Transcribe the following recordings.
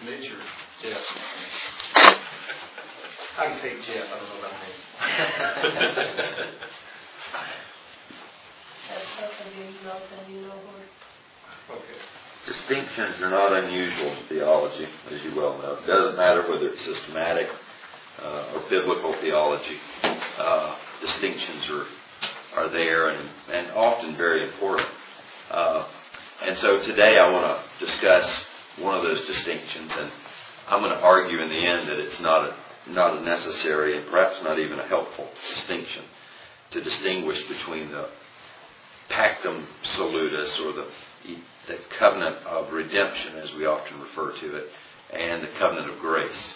Mitch or Jeff? I can take Jeff. I don't know about Mitch. Okay. Distinctions are not unusual in theology, as you well know. It doesn't matter whether it's systematic or biblical theology. Distinctions are there and often very important. And so today I want to discuss one of those distinctions, and I'm going to argue in the end that it's not a necessary and perhaps not even a helpful distinction to distinguish between the pactum salutis, or the covenant of redemption, as we often refer to it, and the covenant of grace,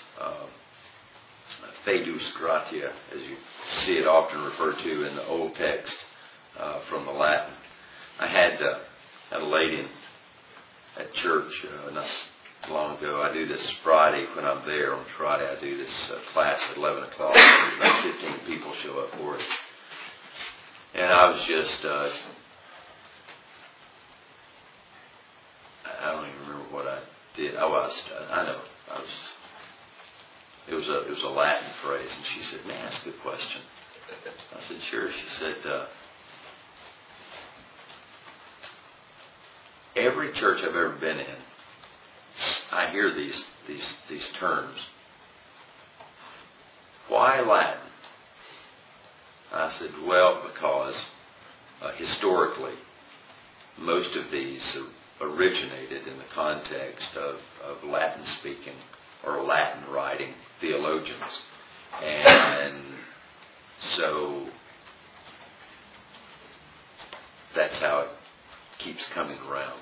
Fidus gratia, as you see it often referred to in the Old Text from the Latin. I had a lady at church not long ago. I do this Friday when I'm there. On Friday I do this class at 11 o'clock. About 15 people show up for it. And I was just, I don't even remember what I did. I know. It was a Latin phrase, and she said, "May I ask a question?" I said, "Sure." She said, "Every church I've ever been in, I hear these terms. Why Latin?" I said, "Well, because historically, most of these originated in the context of Latin speaking or Latin writing theologians. And so that's how it keeps coming around."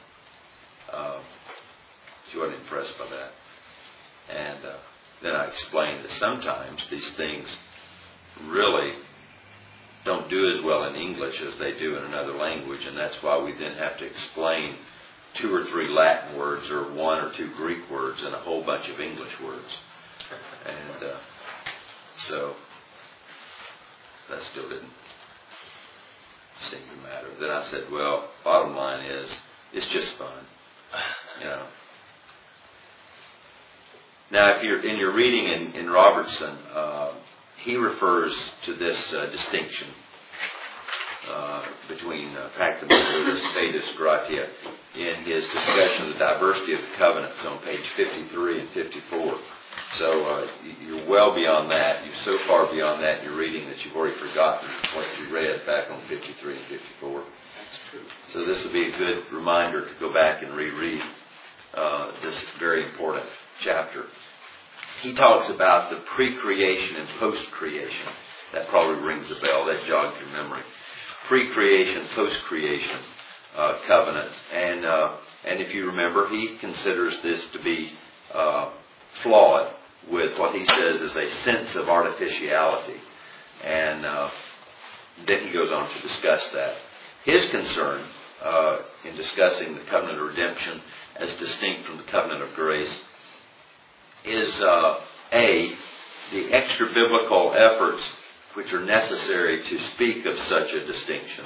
She wasn't impressed by that. And then I explained that sometimes these things really don't do as well in English as they do in another language, and that's why we then have to explain 2 or 3 Latin words or 1 or 2 Greek words and a whole bunch of English words. And so that still didn't seem to matter. Then I said, "Well, bottom line is, it's just fun, you know." Now, if you're in your reading in Robertson, he refers to this distinction between pactum salutis, fidus gratia, in his discussion of the diversity of the covenants on page 53 and 54. So you're well beyond that. You're so far beyond that in your reading that you've already forgotten what you read back on 53 and 54. That's true. So this will be a good reminder to go back and reread this very important chapter. He talks about the pre-creation and post-creation. That probably rings a bell. That jogs your memory. Pre-creation, post-creation covenants. And if you remember, he considers this to be flawed with what he says is a sense of artificiality. And then he goes on to discuss that. His concern in discussing the covenant of redemption as distinct from the covenant of grace is the extra biblical efforts which are necessary to speak of such a distinction.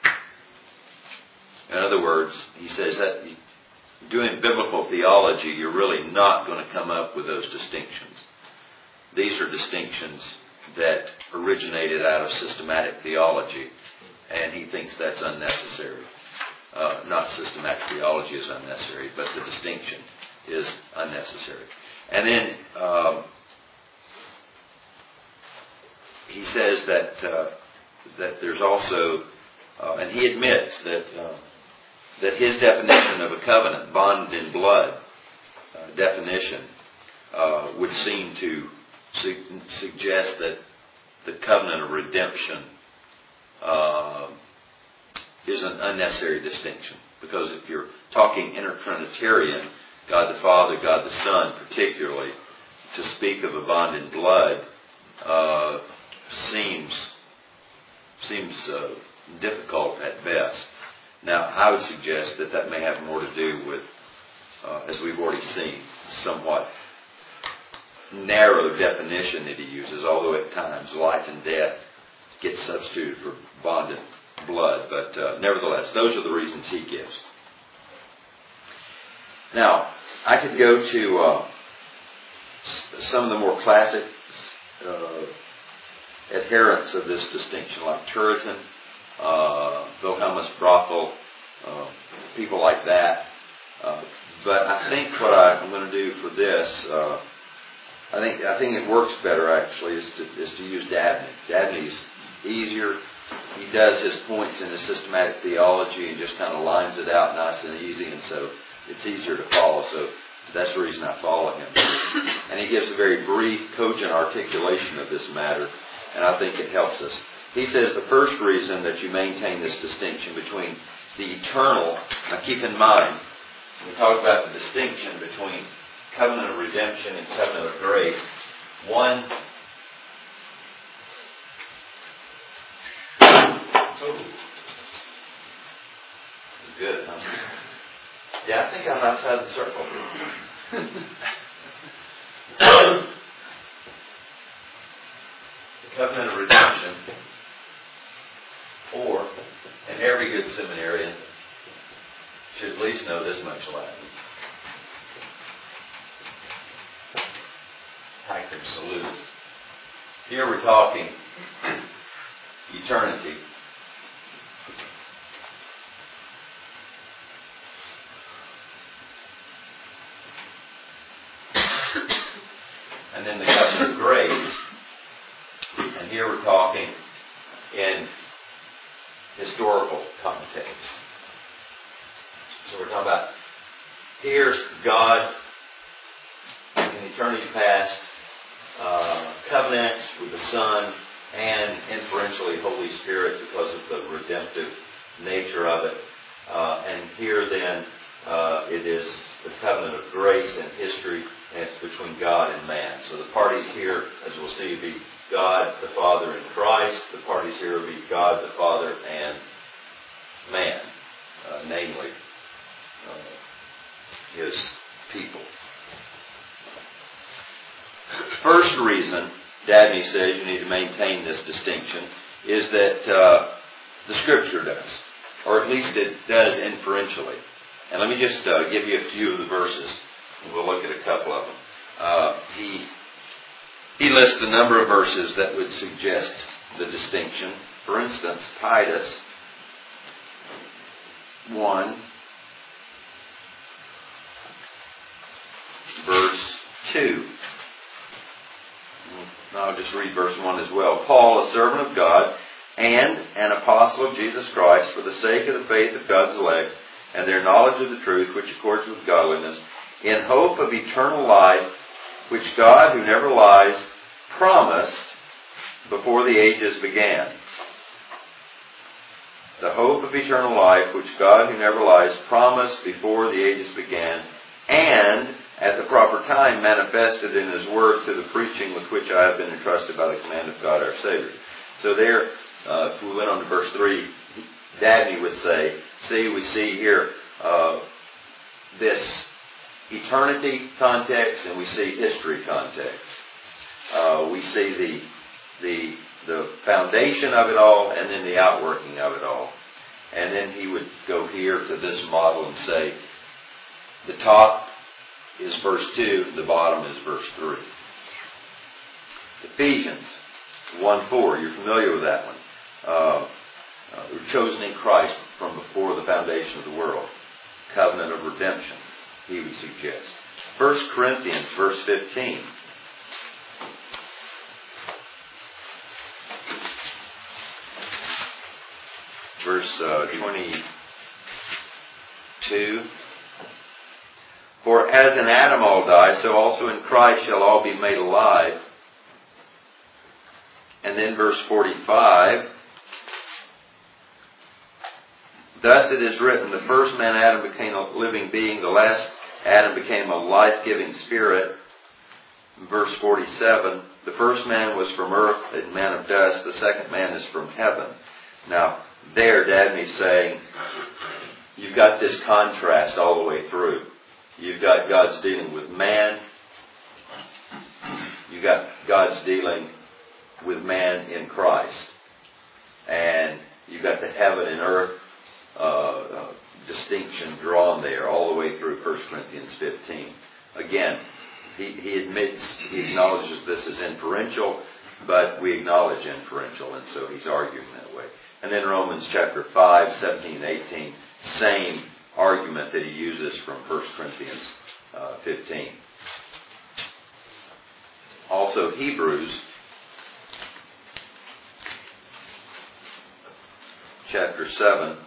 In other words, he says that doing biblical theology, you're really not going to come up with those distinctions. These are distinctions that originated out of systematic theology, and he thinks that's unnecessary. Not systematic theology is unnecessary, but the distinction is unnecessary. And then he says that there's also, and he admits that his definition of a covenant, bond in blood definition, would seem to suggest that the covenant of redemption is an unnecessary distinction. Because if you're talking intertrinitarian, God the Father, God the Son particularly, to speak of a bond in blood seems difficult at best. Now, I would suggest that may have more to do with, as we've already seen, somewhat narrow definition that he uses, although at times life and death gets substituted for bond in blood. But nevertheless, those are the reasons he gives. Now, I could go to some of the more classic adherents of this distinction, like Turretin, Wilhelmus Brothel, people like that. But I think what I'm going to do for this, I think it works better actually is to use Dabney. Dabney's easier. He does his points in his systematic theology and just kind of lines it out nice and easy, and so it's easier to follow. So that's the reason I follow him. And he gives a very brief, cogent articulation of this matter, and I think it helps us. He says the first reason that you maintain this distinction between the eternal, now keep in mind, we talk about the distinction between covenant of redemption and covenant of grace. One, good, huh? Yeah, I think I'm outside the circle. The covenant of redemption, or, and every good seminarian should at least know this much Latin. Pactum salutis. Here we're talking eternity. And then the covenant of grace. And here we're talking in historical context. So we're talking about here's God in eternity past, covenants with the Son, and inferentially Holy Spirit because of the redemptive nature of it. And here then it is the covenant of grace and history, and it's between God and man. So the parties here, as we'll see, will be God the Father and Christ. The parties here will be God the Father and man, namely His people. First reason Dabney says you need to maintain this distinction is that the Scripture does, or at least it does inferentially. And let me just give you a few of the verses, and we'll look at a couple of them. He lists a number of verses that would suggest the distinction. For instance, Titus 1, verse 2. I'll just read verse 1 as well. Paul, a servant of God and an apostle of Jesus Christ, for the sake of the faith of God's elect and their knowledge of the truth which accords with godliness, in hope of eternal life, which God, who never lies, promised before the ages began. The hope of eternal life, which God, who never lies, promised before the ages began, and at the proper time manifested in His Word through the preaching with which I have been entrusted by the command of God our Savior. So there, if we went on to verse 3, Dabney would say, we see here this eternity context, and we see history context. We see the foundation of it all, and then the outworking of it all. And then he would go here to this model and say, the top is verse 2, the bottom is verse 3. Ephesians 1:4, you're familiar with that one. We're chosen in Christ from before the foundation of the world. Covenant of redemption, he would suggest. 1 Corinthians, verse 15. Verse 22. For as in Adam all die, so also in Christ shall all be made alive. And then verse 45. Thus it is written, the first man Adam became a living being, the last Adam became a life-giving spirit. Verse 47, the first man was from earth, a man of dust, the second man is from heaven. Now, there Dabney's saying, you've got this contrast all the way through. You've got God's dealing with man. You've got God's dealing with man in Christ. And you've got the heaven and earth distinction drawn there all the way through 1 Corinthians 15. Again, he admits, he acknowledges this as inferential, but we acknowledge inferential, and so he's arguing that way. And then Romans chapter 5, 17 and 18, same argument that he uses from 1 Corinthians 15. Also Hebrews chapter 7.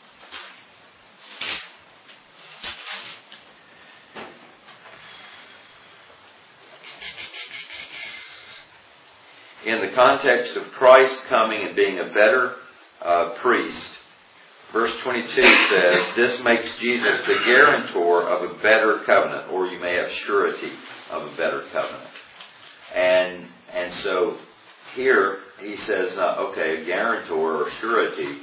In the context of Christ coming and being a better priest, verse 22 says, this makes Jesus the guarantor of a better covenant, or you may have surety of a better covenant. And so here he says, okay, a guarantor or surety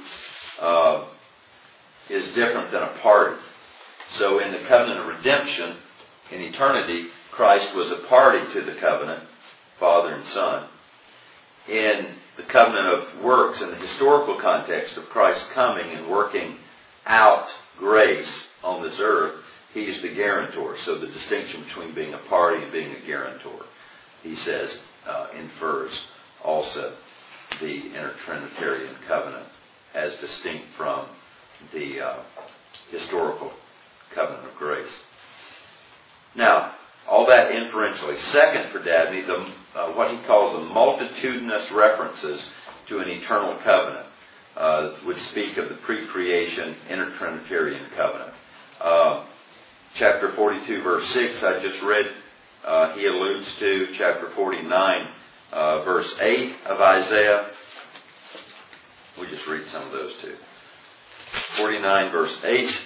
is different than a party. So in the covenant of redemption, in eternity, Christ was a party to the covenant, Father and Son. In the covenant of works, in the historical context of Christ coming and working out grace on this earth, he's the guarantor. So the distinction between being a party and being a guarantor, he says, infers also the intertrinitarian covenant as distinct from the historical covenant of grace. Now, all that inferentially. Second for Dabney, what he calls the multitudinous references to an eternal covenant would speak of the pre-creation intertrinitarian covenant. Chapter 42, verse 6, I just read, he alludes to. Chapter 49, verse 8 of Isaiah. We just read some of those too. 49, verse 8.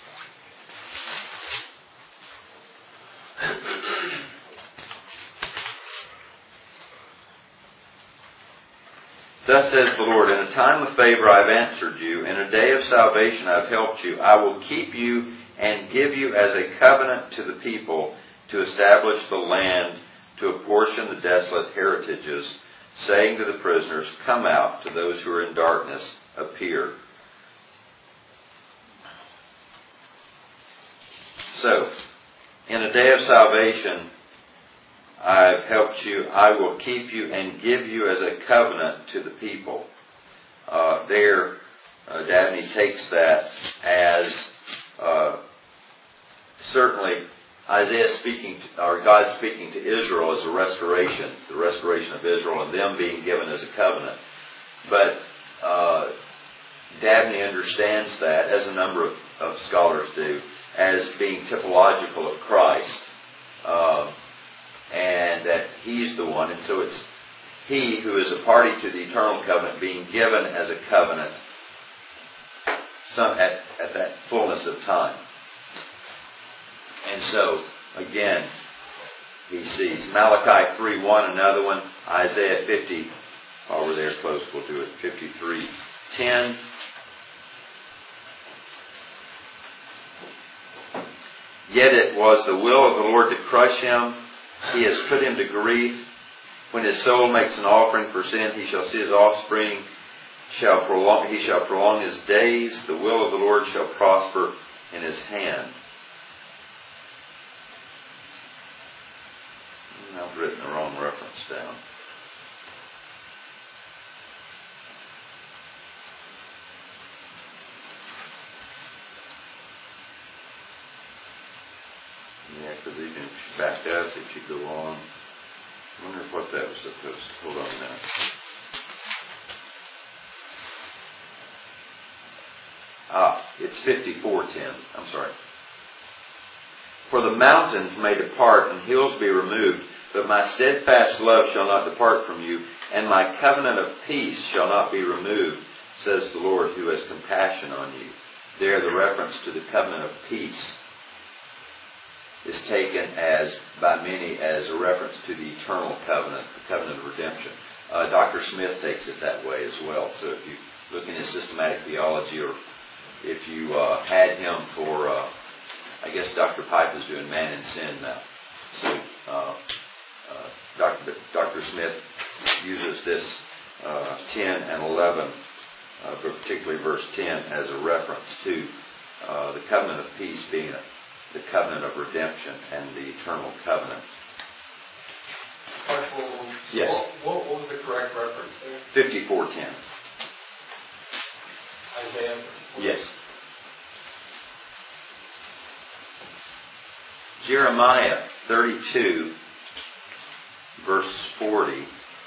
Thus says the Lord, in a time of favor I have answered you. In a day of salvation I have helped you. I will keep you and give you as a covenant to the people, to establish the land, to apportion the desolate heritages, saying to the prisoners, come out, to those who are in darkness, appear. So, in a day of salvation I have helped you. I will keep you and give you as a covenant to the people. Dabney takes that as certainly Isaiah speaking, or God speaking to Israel as a restoration, the restoration of Israel and them being given as a covenant. But Dabney understands that, as a number of scholars do, as being typological of Christ. And that he's the one, and so it's he who is a party to the eternal covenant being given as a covenant at that fullness of time. And so, again, he sees Malachi 3:1, another one, Isaiah 50, while we're there close, we'll do it, 53:10. Yet it was the will of the Lord to crush him. He has put him to grief. When his soul makes an offering for sin, he shall see his offspring. He shall prolong his days. The will of the Lord shall prosper in his hand. I've written the wrong reference down. Yeah, because even if you back up, if you go on, I wonder what that was supposed to. Hold on now. It's 54:10. I'm sorry. For the mountains may depart and hills be removed, but my steadfast love shall not depart from you, and my covenant of peace shall not be removed, says the Lord, who has compassion on you. There, the reference to the covenant of peace is taken as, by many, as a reference to the eternal covenant, the covenant of redemption. Dr. Smith takes it that way as well. So if you look in his systematic theology, or if you had him for, I guess Dr. Pipe is doing Man and Sin now. So Dr. Smith uses this 10 and 11, but particularly verse 10, as a reference to the covenant of peace being the covenant of redemption and the eternal covenant Yes. What was the correct reference there? 54:10. Isaiah? Yes. Jeremiah 32, verse 40.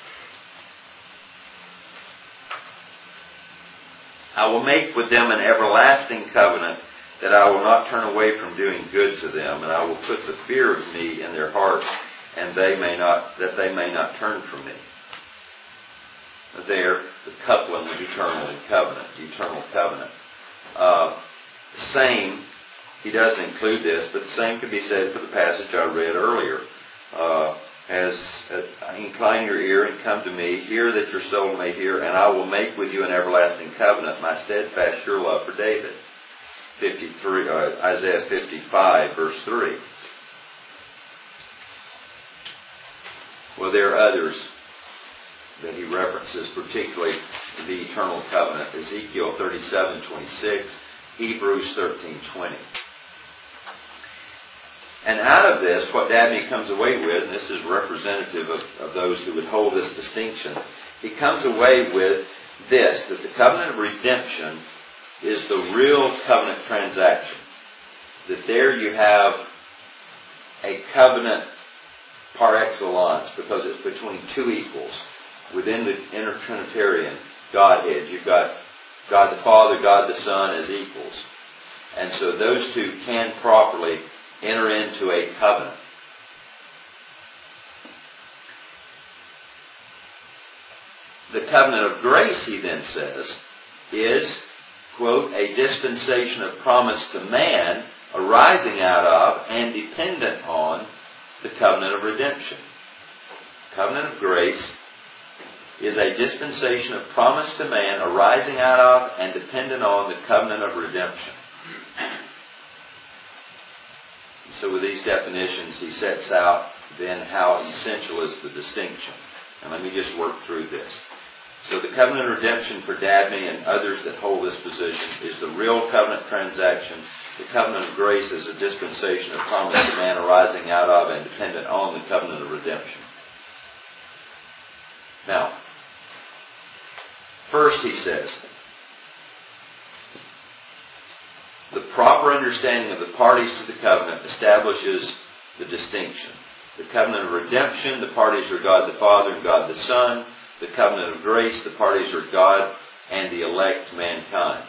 I will make with them an everlasting covenant, that I will not turn away from doing good to them, and I will put the fear of me in their hearts, and that they may not turn from me. There, the coupling of eternal covenant. Same, he doesn't include this, but the same could be said for the passage I read earlier. Incline your ear and come to me, hear that your soul may hear, and I will make with you an everlasting covenant, my steadfast sure love for David. Isaiah 55, verse 3. Well, there are others that he references, particularly the eternal covenant. Ezekiel 37:26, Hebrews 13:20. And out of this, what Dabney comes away with, and this is representative of those who would hold this distinction, he comes away with this, that the covenant of redemption is the real covenant transaction. That there you have a covenant par excellence, because it's between two equals. Within the intertrinitarian Godhead, you've got God the Father, God the Son as equals. And so those two can properly enter into a covenant. The covenant of grace, he then says, is, quote, a dispensation of promise to man arising out of and dependent on the covenant of redemption. Covenant of grace is a dispensation of promise to man arising out of and dependent on the covenant of redemption. So with these definitions, he sets out then how essential is the distinction. And let me just work through this. So the covenant of redemption for Dabney and others that hold this position is the real covenant transaction. The covenant of grace is a dispensation of promise to man arising out of and dependent on the covenant of redemption. Now, first he says, the proper understanding of the parties to the covenant establishes the distinction. The covenant of redemption, the parties are God the Father and God the Son. The covenant of grace, the parties are God and the elect mankind.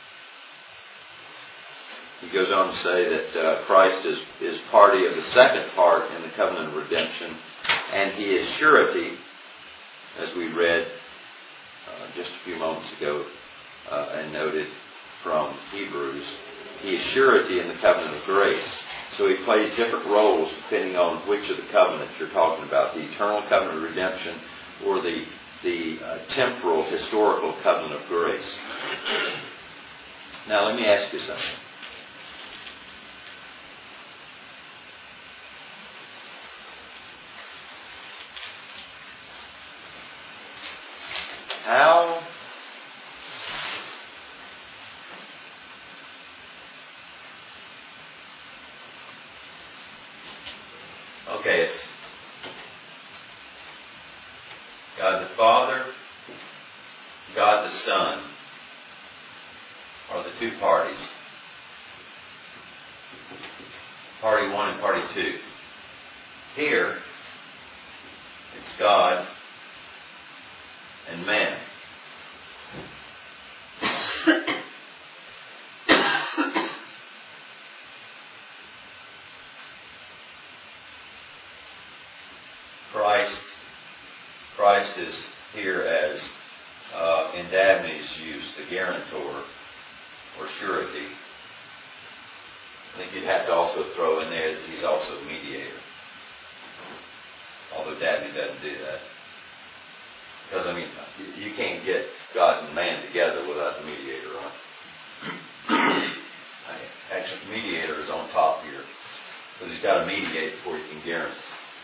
He goes on to say that Christ is party of the second part in the covenant of redemption, and he is surety, as we read just a few moments ago and noted from Hebrews. He is surety in the covenant of grace. So he plays different roles depending on which of the covenants you're talking about, the eternal covenant of redemption or the temporal, historical covenant of grace. Now let me ask you something. How it's God the Father, God the Son are the two parties. Party one and party two. Here, it's God and man. Christ is here as, in Dabney's use, the guarantor or surety. I think you'd have to also throw in there that he's also a mediator. Although Dabney doesn't do that. Because, I mean, you can't get God and man together without the mediator on. Actually, the mediator is on top here. Because he's got to mediate before he can guarantee.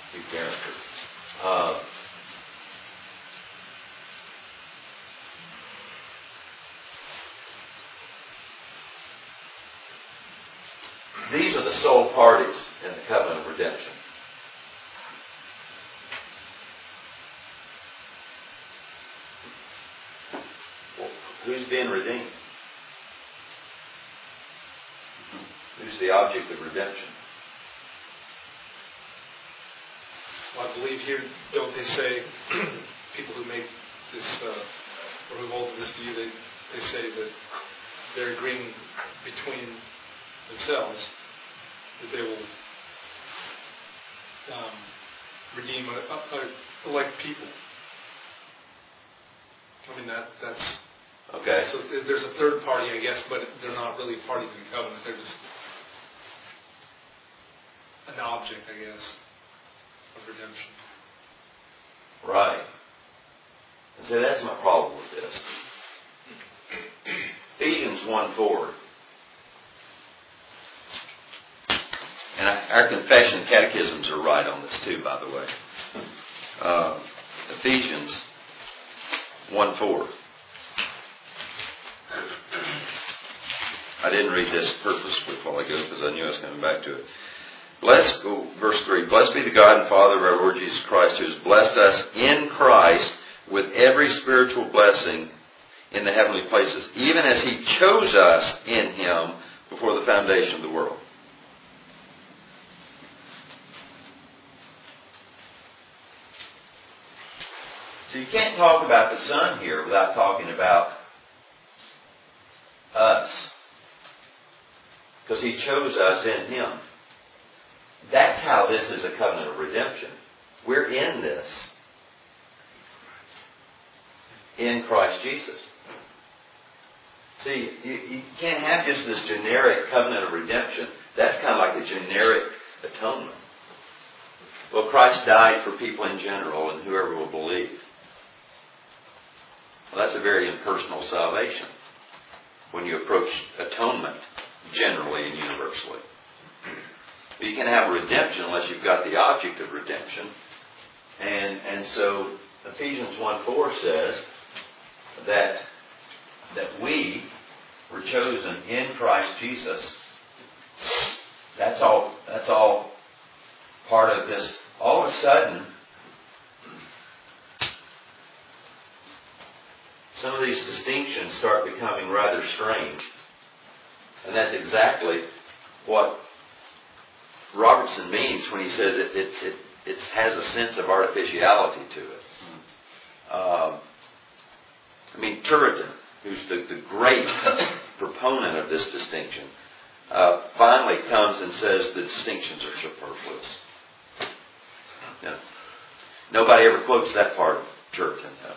These are the sole parties in the covenant of redemption. Who's being redeemed? Who's the object of redemption? Well, I believe here, don't they say, people who make this, or who hold to this view, they say that they're agreeing between themselves that they will redeem elect people. I mean, that's... Okay. So there's a third party, I guess, but they're not really parties in the covenant. They're just an object, I guess, of redemption. Right. And so that's my problem with this. Ephesians 1:4. And our confession catechisms are right on this too, by the way. Ephesians 1:4. I didn't read this purposefully a while ago because I knew I was coming back to it. Verse 3. Blessed be the God and Father of our Lord Jesus Christ, who has blessed us in Christ with every spiritual blessing in the heavenly places, even as He chose us in Him before the foundation of the world. So you can't talk about the Son here without talking about us. Because He chose us in Him. That's how this is a covenant of redemption. We're in this. In Christ Jesus. See, you can't have just this generic covenant of redemption. That's kind of like a generic atonement. Well, Christ died for people in general and whoever will believe. Well, that's a very impersonal salvation when you approach atonement generally and universally. But you can't have redemption unless you've got the object of redemption. And so Ephesians 1:4 says that we were chosen in Christ Jesus. That's all part of this. All of a sudden, some of these distinctions start becoming rather strange. And that's exactly what Robertson means when he says it has a sense of artificiality to it. Turretin, who's the great proponent of this distinction, finally comes and says the distinctions are superfluous. Nobody ever quotes that part of Turretin, though.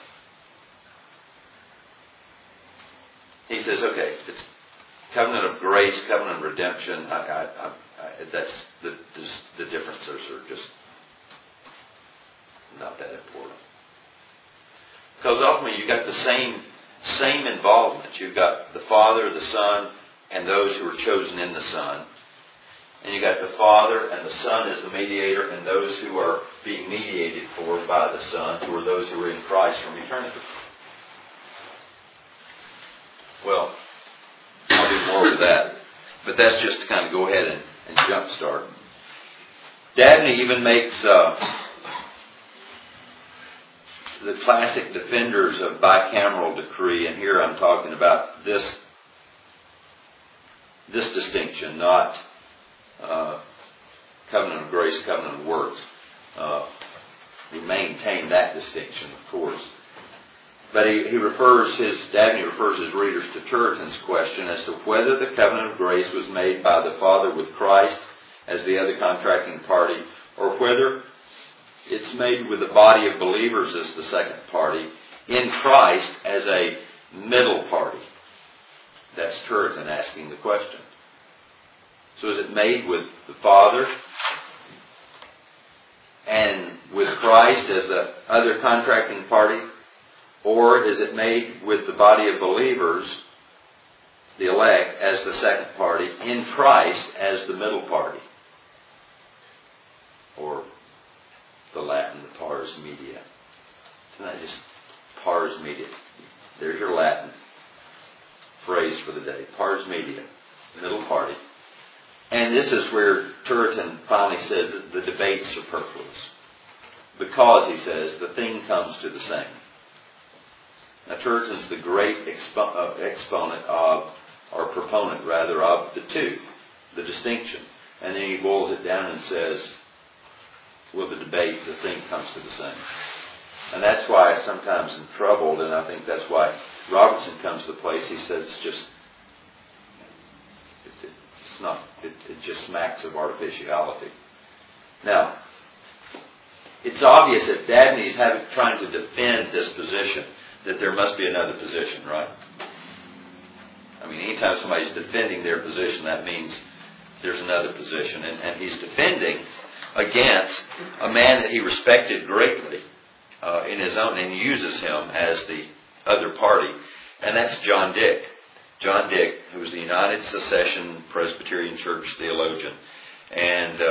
He says, okay, it's covenant of grace, covenant of redemption. That's the differences are just not that important. Because ultimately you've got the same involvement. You've got the Father, the Son, and those who are chosen in the Son. And you've got the Father and the Son as the mediator, and those who are being mediated for by the Son, who are those who are in Christ from eternity. Well, I'll do more with that. But that's just to kind of go ahead and jumpstart. Dabney even makes the classic defenders of bicameral decree, and here I'm talking about this distinction, not covenant of grace, covenant of works. We maintain that distinction, of course. But Dabney refers his readers to Turretin's question as to whether the covenant of grace was made by the Father with Christ as the other contracting party, or whether it's made with the body of believers as the second party, in Christ as a middle party. That's Turretin asking the question. So is it made with the Father and with Christ as the other contracting party? Or is it made with the body of believers, the elect, as the second party, in Christ as the middle party? Or the Latin, the pars media. It's not just pars media. There's your Latin phrase for the day. Pars media, middle party. And this is where Turretin finally says that the debate's superfluous. Because, he says, the thing comes to the same. Now, Turretin's the great exponent of, or proponent rather, of the two, the distinction. And then he boils it down and says, with the debate, the thing comes to the same. And that's why I'm sometimes in trouble, and I think that's why Robertson comes to the place. He says it's just, it's not, it just smacks of artificiality. Now, it's obvious that Dabney's trying to defend this position, that there must be another position, right? I mean, anytime somebody's defending their position, that means there's another position. And he's defending against a man that he respected greatly in his own, and uses him as the other party, and that's John Dick. John Dick, who was the United Secession Presbyterian Church theologian. And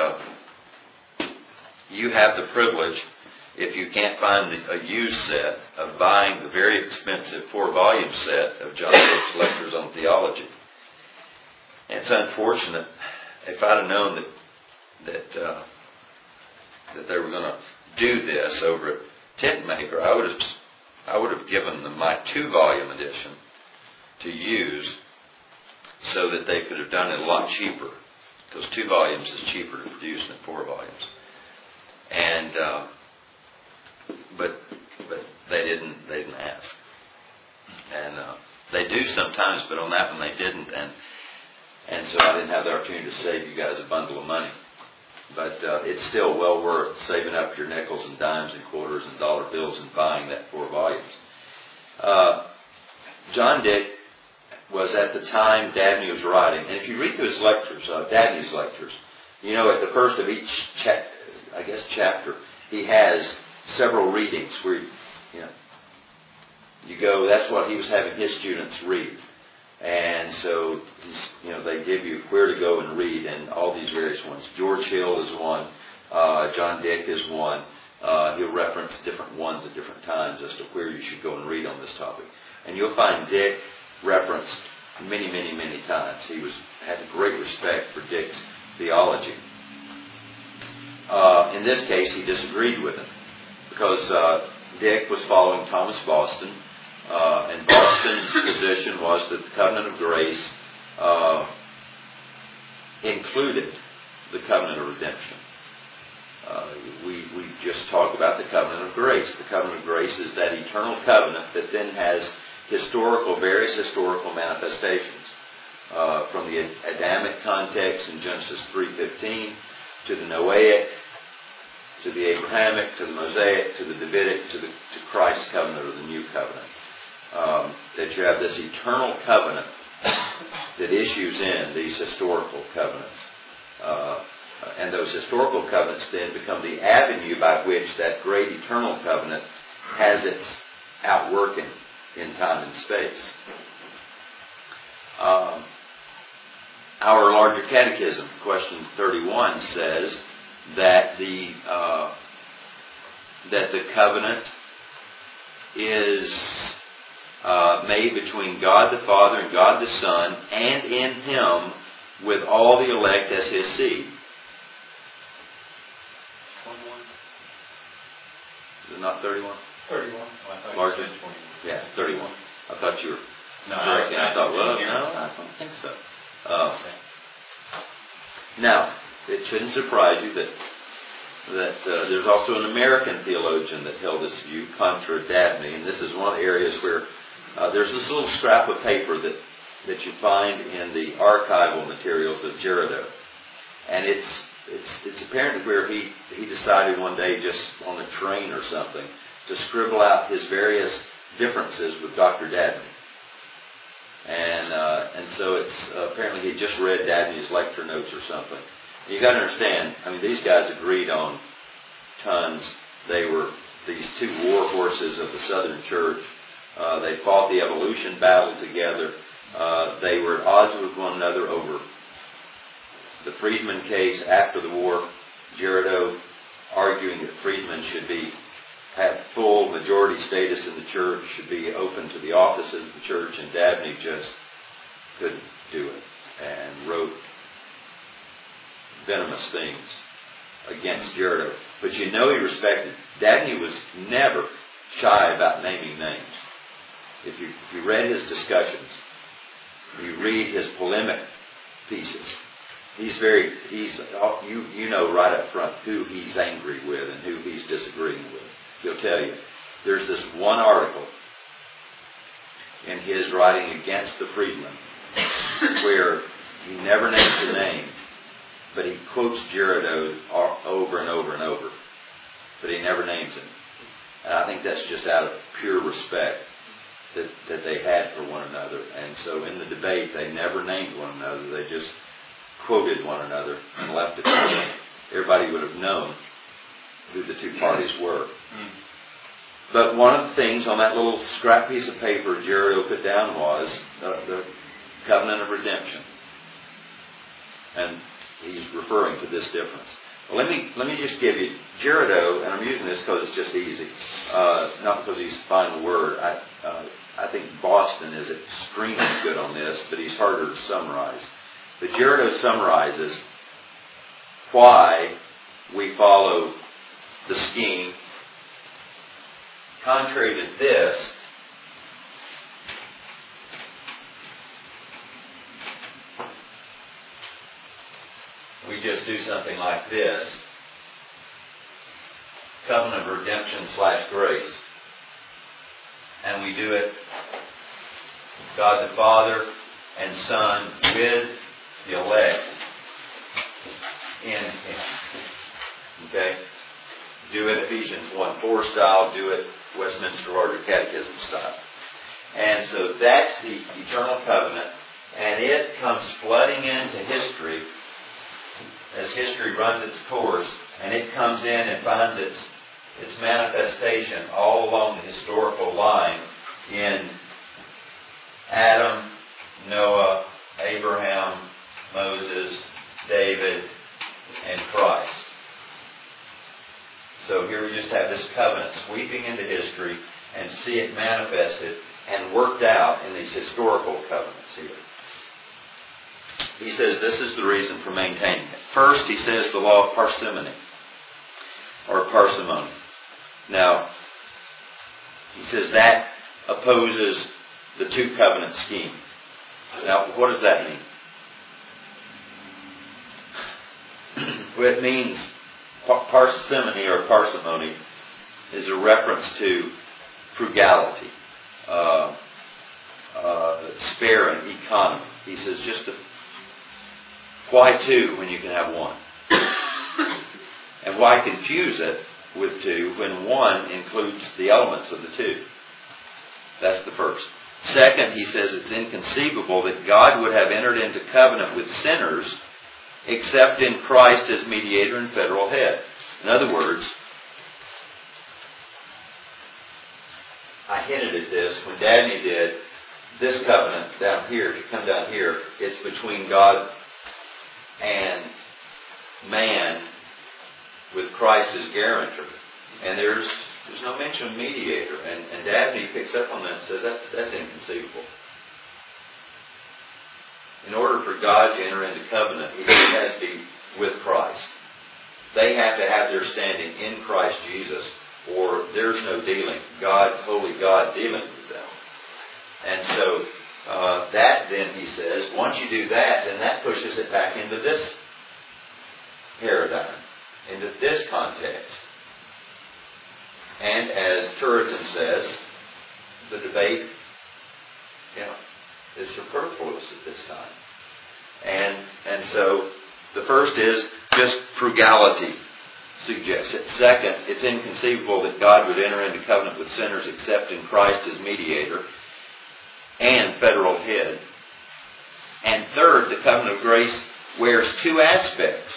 you have the privilege, if you can't find a used set, of buying the very expensive 4-volume set of John Dick's lectures on theology. And it's unfortunate. If I'd have known that they were going to do this over at Tentmaker, I would have given them my 2-volume edition to use, so that they could have done it a lot cheaper, because 2 volumes is cheaper to produce than 4 volumes. And but they didn't ask, and they do sometimes, but on that one they didn't, and so I didn't have the opportunity to save you guys a bundle of money. But it's still well worth saving up your nickels and dimes and quarters and dollar bills and buying that 4 volumes. John Dick was at the time Dabney was writing, and if you read through his lectures, Dabney's lectures, you know, at the first of each chapter, he has several readings where, you go, that's what he was having his students read. And so, they give you where to go and read, and all these various ones. George Hill is one. John Dick is one. He'll reference different ones at different times as to where you should go and read on this topic. And you'll find Dick referenced many, many, many times. He had a great respect for Dick's theology. In this case, he disagreed with him, because Dick was following Thomas Boston, and Boston's position was that the covenant of grace included the covenant of redemption. We just talked about the covenant of grace. The covenant of grace is that eternal covenant that then has various historical manifestations, from the Adamic context in Genesis 3:15 to the Noahic, to the Abrahamic, to the Mosaic, to the Davidic, to Christ's covenant or the new covenant. That you have this eternal covenant that issues in these historical covenants. And those historical covenants then become the avenue by which that great eternal covenant has its outworking in time and space. Our larger catechism, question 31, says that the covenant is made between God the Father and God the Son, and in Him with all the elect as His seed. Is it not 31? 31. Larger? Yeah, 31. I thought you were correct. I thought, no, I don't think so. Now, it shouldn't surprise you that there's also an American theologian that held this view, contra Dabney, and this is one of the areas where there's this little scrap of paper that you find in the archival materials of Girardeau, and it's apparently where he decided one day, just on a train or something, to scribble out his various differences with Dr. Dabney. And so it's apparently he just read Dabney's lecture notes or something. You got to understand, I mean, these guys agreed on tons. They were these two war horses of the Southern Church. They fought the evolution battle together. They were at odds with one another over the Friedman case after the war. Girardeau arguing that Friedman should have full majority status in the church, should be open to the offices of the church, and Dabney just couldn't do it and wrote venomous things against Girardeau. But he respected. Dabney was never shy about naming names. if you read his discussions, you read his polemic pieces, you know right up front who he's angry with and who he's disagreeing with. He'll tell you. There's this one article in his writing against the freedmen where he never names the name, but he quotes Girardeau over and over and over, but he never names him. And I think that's just out of pure respect that they had for one another. And so in the debate, they never named one another. They just quoted one another and left it there. Everybody would have known who the two parties were. But one of the things on that little scrap piece of paper Girardeau put down was the covenant of redemption. And he's referring to this difference. Well, let me just give you Girardeau, and I'm using this because it's just easy, not because he's finding the word. I think Boston is extremely good on this, but he's harder to summarize. But Girardeau summarizes why we follow the scheme. Contrary to this, we just do something like this. Covenant of redemption / grace. And we do it, God the Father and Son with the elect in Him. Okay? Do it Ephesians 1:4 style, do it Westminster Order Catechism style. And so that's the eternal covenant, and it comes flooding into history as history runs its course, and it comes in and finds its manifestation all along the historical line in Adam, Noah, Abraham, Moses, David, and Christ. So here we just have this covenant sweeping into history and see it manifested and worked out in these historical covenants here. He says this is the reason for maintaining it. First, he says the law of parsimony, or parsimony. Now, he says that opposes the two covenant scheme. Now, what does that mean? Well, it means parsimony or parsimony is a reference to frugality, sparing, economy. He says why two when you can have one? And why confuse it with two when one includes the elements of the two? That's the first. Second, he says it's inconceivable that God would have entered into covenant with sinners except in Christ as mediator and federal head. In other words, I hinted at this when Dabney did this covenant down here. If you come down here, it's between God and man with Christ as guarantor. And there's no mention of mediator. And Dabney picks up on that and says that's inconceivable. In order for God to enter into covenant, He has to be with Christ. They have to have their standing in Christ Jesus, or there's no dealing. Holy God dealing with them. And so that then, he says, once you do that, then that pushes it back into this paradigm, into this context. And as Turretin says, the debate, is superfluous at this time. And so the first is just frugality suggests it. Second, it's inconceivable that God would enter into covenant with sinners except in Christ as mediator and federal head. And third, the covenant of grace wears two aspects.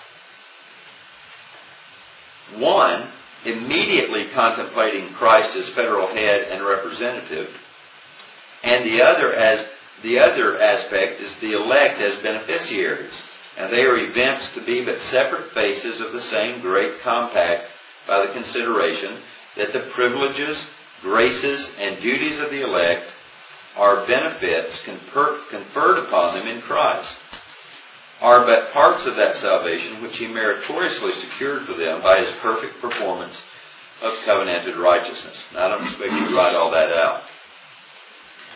One, immediately contemplating Christ as federal head and representative, and the other aspect is the elect as beneficiaries, and they are events to be but separate faces of the same great compact by the consideration that the privileges, graces, and duties of the elect are benefits conferred upon them in Christ, are but parts of that salvation which He meritoriously secured for them by His perfect performance of covenanted righteousness. Now, I don't expect you to write all that out.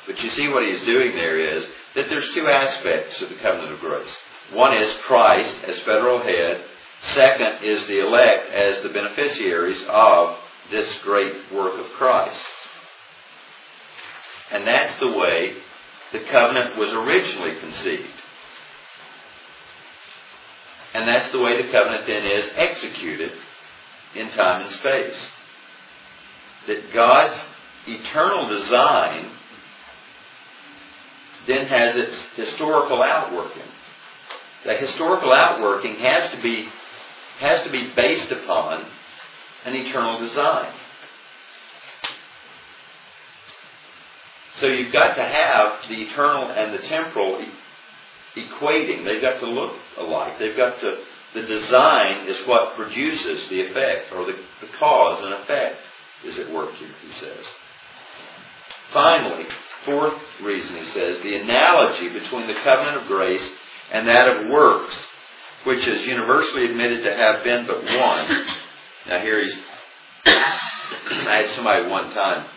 But you see what he is doing there is that there's two aspects to the covenant of grace. One is Christ as federal head. Second is the elect as the beneficiaries of this great work of Christ. And that's the way the covenant was originally conceived. And that's the way the covenant then is executed in time and space. That God's eternal design then has its historical outworking. That historical outworking has to be based upon an eternal design. So you've got to have the eternal and the temporal equating. They've got to look alike. The design is what produces the effect, or the cause and effect is at work here, he says. Finally, fourth reason, he says, the analogy between the covenant of grace and that of works, which is universally admitted to have been but one. Now here I had somebody one time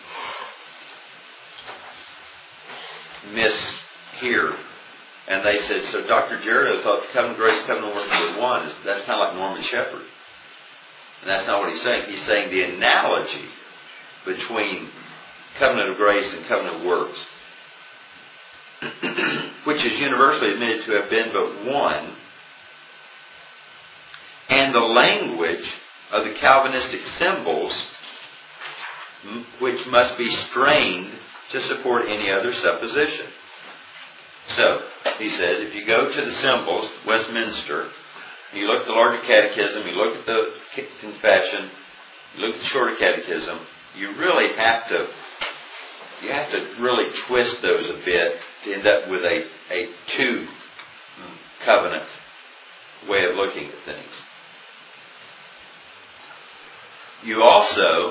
mishear, and they said, so Dr. Jarrett thought the covenant of grace, covenant of works were one. That's kind of like Norman Shepherd. And that's not what he's saying. He's saying the analogy between covenant of grace and covenant of works, which is universally admitted to have been but one, and the language of the Calvinistic symbols, which must be strained to support any other supposition. So, he says, if you go to the symbols, Westminster, you look at the Larger Catechism, you look at the Confession, you look at the Shorter Catechism, you really have to really twist those a bit to end up with a two covenant way of looking at things. You also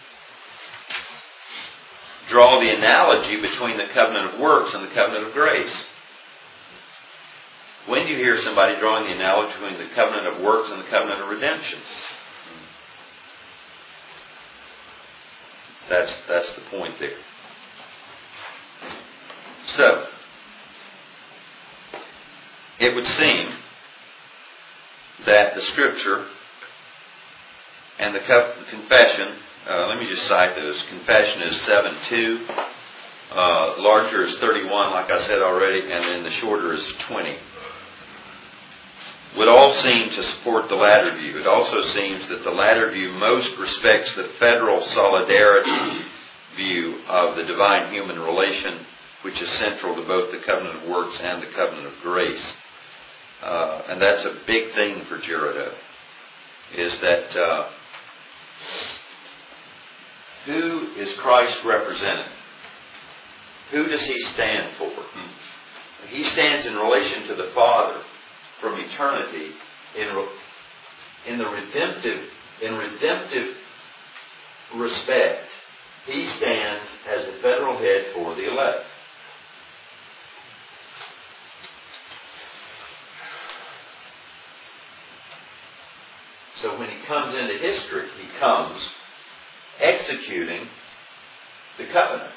draw the analogy between the covenant of works and the covenant of grace. When do you hear somebody drawing the analogy between the covenant of works and the covenant of redemption? That's the point there. So, it would seem that the Scripture and the Confession, let me just cite those. Confession is 7:2. Larger is 31, like I said already, and then the shorter is 20. Would all seem to support the latter view. It also seems that the latter view most respects the federal solidarity view of the divine-human relation, which is central to both the covenant of works and the covenant of grace. And that's a big thing for Girardeau, is that who is Christ representing? Who does he stand for? He stands in relation to the Father from eternity in redemptive respect. He stands as the federal head for the elect. So when he comes into history, he comes executing the covenant.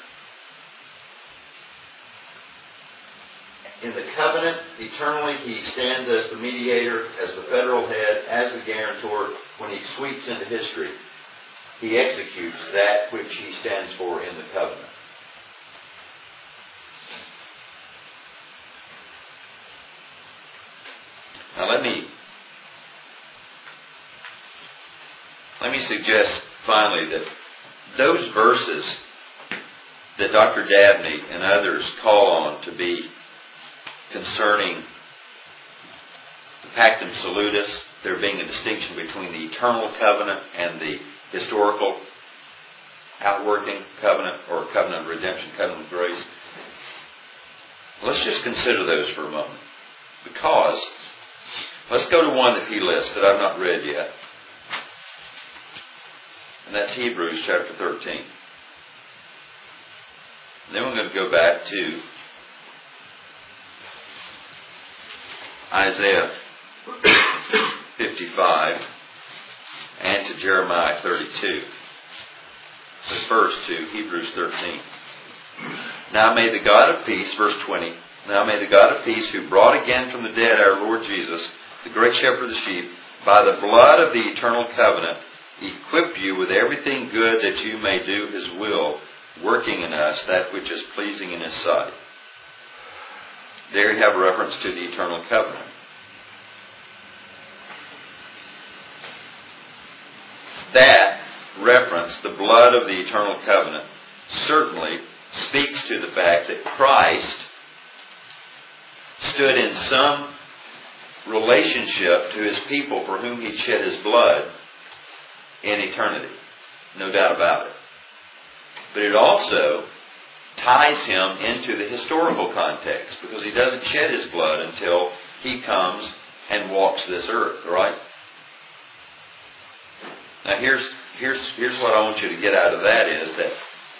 In the covenant, eternally, he stands as the mediator, as the federal head, as the guarantor. When he sweeps into history, he executes that which he stands for in the covenant. Now let me suggest finally that those verses that Dr. Dabney and others call on to be concerning the Pactum Salutis, there being a distinction between the eternal covenant and the historical outworking covenant, or covenant of redemption, covenant of grace. Let's just consider those for a moment. Because, let's go to one that he lists that I've not read yet. And that's Hebrews chapter 13. And then we're going to go back to Isaiah 55 and to Jeremiah 32. But first to Hebrews 13. Now may the God of peace, verse 20, now may the God of peace, who brought again from the dead our Lord Jesus, the great shepherd of the sheep, by the blood of the eternal covenant, equip you with everything good that you may do His will, working in us that which is pleasing in His sight. There you have a reference to the eternal covenant. That reference, the blood of the eternal covenant, certainly speaks to the fact that Christ stood in some relationship to His people for whom He shed His blood in eternity. No doubt about it. But it also ties Him into the historical context, because He doesn't shed His blood until He comes and walks this earth, right? Now here's what I want you to get out of that is that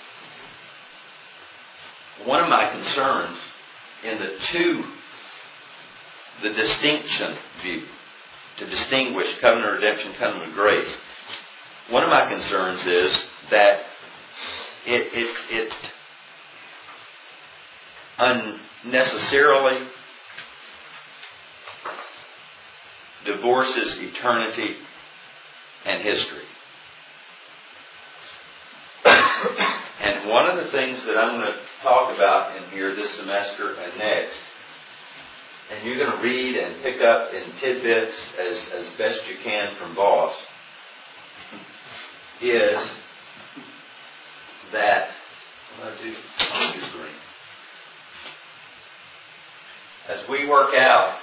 one of my concerns in the distinction view, to distinguish covenant of redemption, covenant of grace, one of my concerns is that it unnecessarily divorces eternity and history. And one of the things that I'm going to talk about in here this semester and next, and you're going to read and pick up in tidbits as best you can from Voss, is that I'll do green. As we work out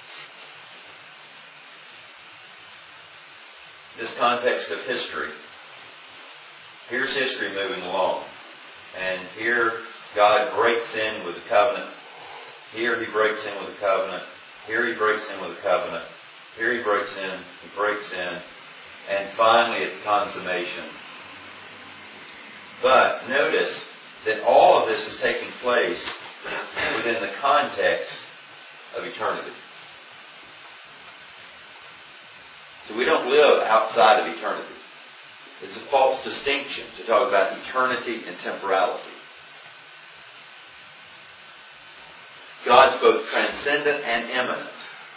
this context of history, here's history moving along. And here God breaks in with the covenant. Here He breaks in with the covenant. Here He breaks in with the covenant. Here He breaks in. He breaks in. And finally at consummation. But notice that all of this is taking place within the context of eternity. So we don't live outside of eternity. It's a false distinction to talk about eternity and temporality. God's both transcendent and immanent.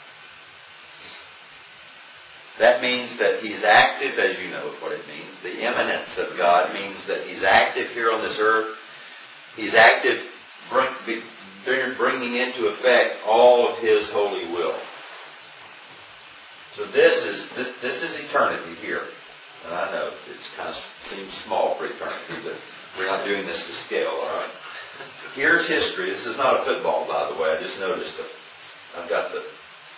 That means that He's active, as you know what it means. The immanence of God means that He's active here on this earth. He's active, bringing into effect all of His holy will. So this is eternity here. And I know it kind of seems small for eternity, but we're not doing this to scale, all right? Here's history. This is not a football, by the way. I just noticed that I've got the.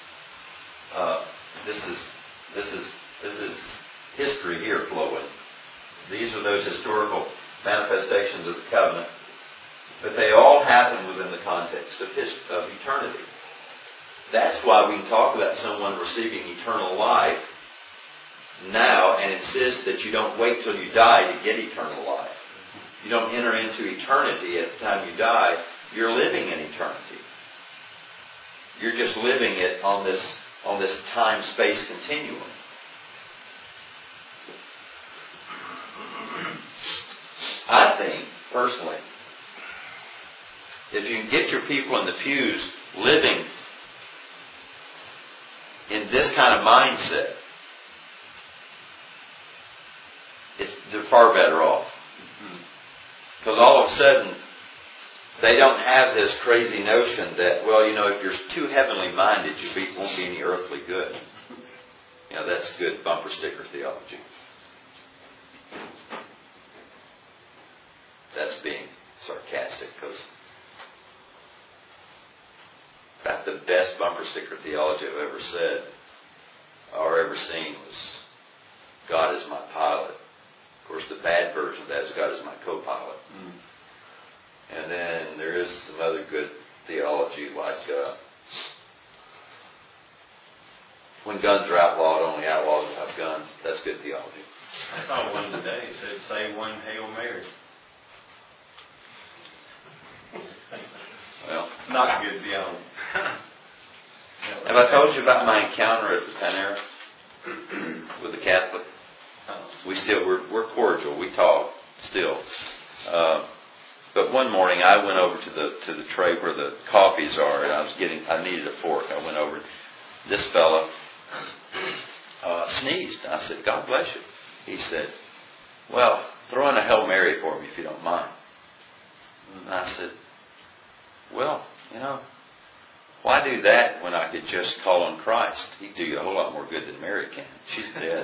This is history here flowing. These are those historical manifestations of the covenant, but they all happen within the context of eternity. That's why we can talk about someone receiving eternal life now and insist that you don't wait till you die to get eternal life. You don't enter into eternity at the time you die. You're living in eternity. You're just living it on this time-space continuum. I think, personally, if you can get your people in the pews living in this kind of mindset, they're far better off. Because all of a sudden, they don't have this crazy notion that, well, you know, if you're too heavenly minded, you won't be any earthly good. You know, that's good bumper sticker theology. That's being sarcastic, because about the best bumper sticker theology I've ever said or ever seen was, God is my pilot. Of course, the bad version of that is God is my co-pilot. And then there is some other good theology like when guns are outlawed, only outlaws will have guns. That's good theology. I saw one today. It said, say one Hail Mary. Well, not good theology. Have I told you about my encounter at the Tanera with the Catholic? We're cordial. We talk still. But one morning I went over to the tray where the coffees are, and I needed a fork. I went over. This fella sneezed. I said, "God bless you." He said, "Well, throw in a Hail Mary for me if you don't mind." And I said, "Well, why do that when I could just call on Christ? He'd do you a whole lot more good than Mary can. She's dead."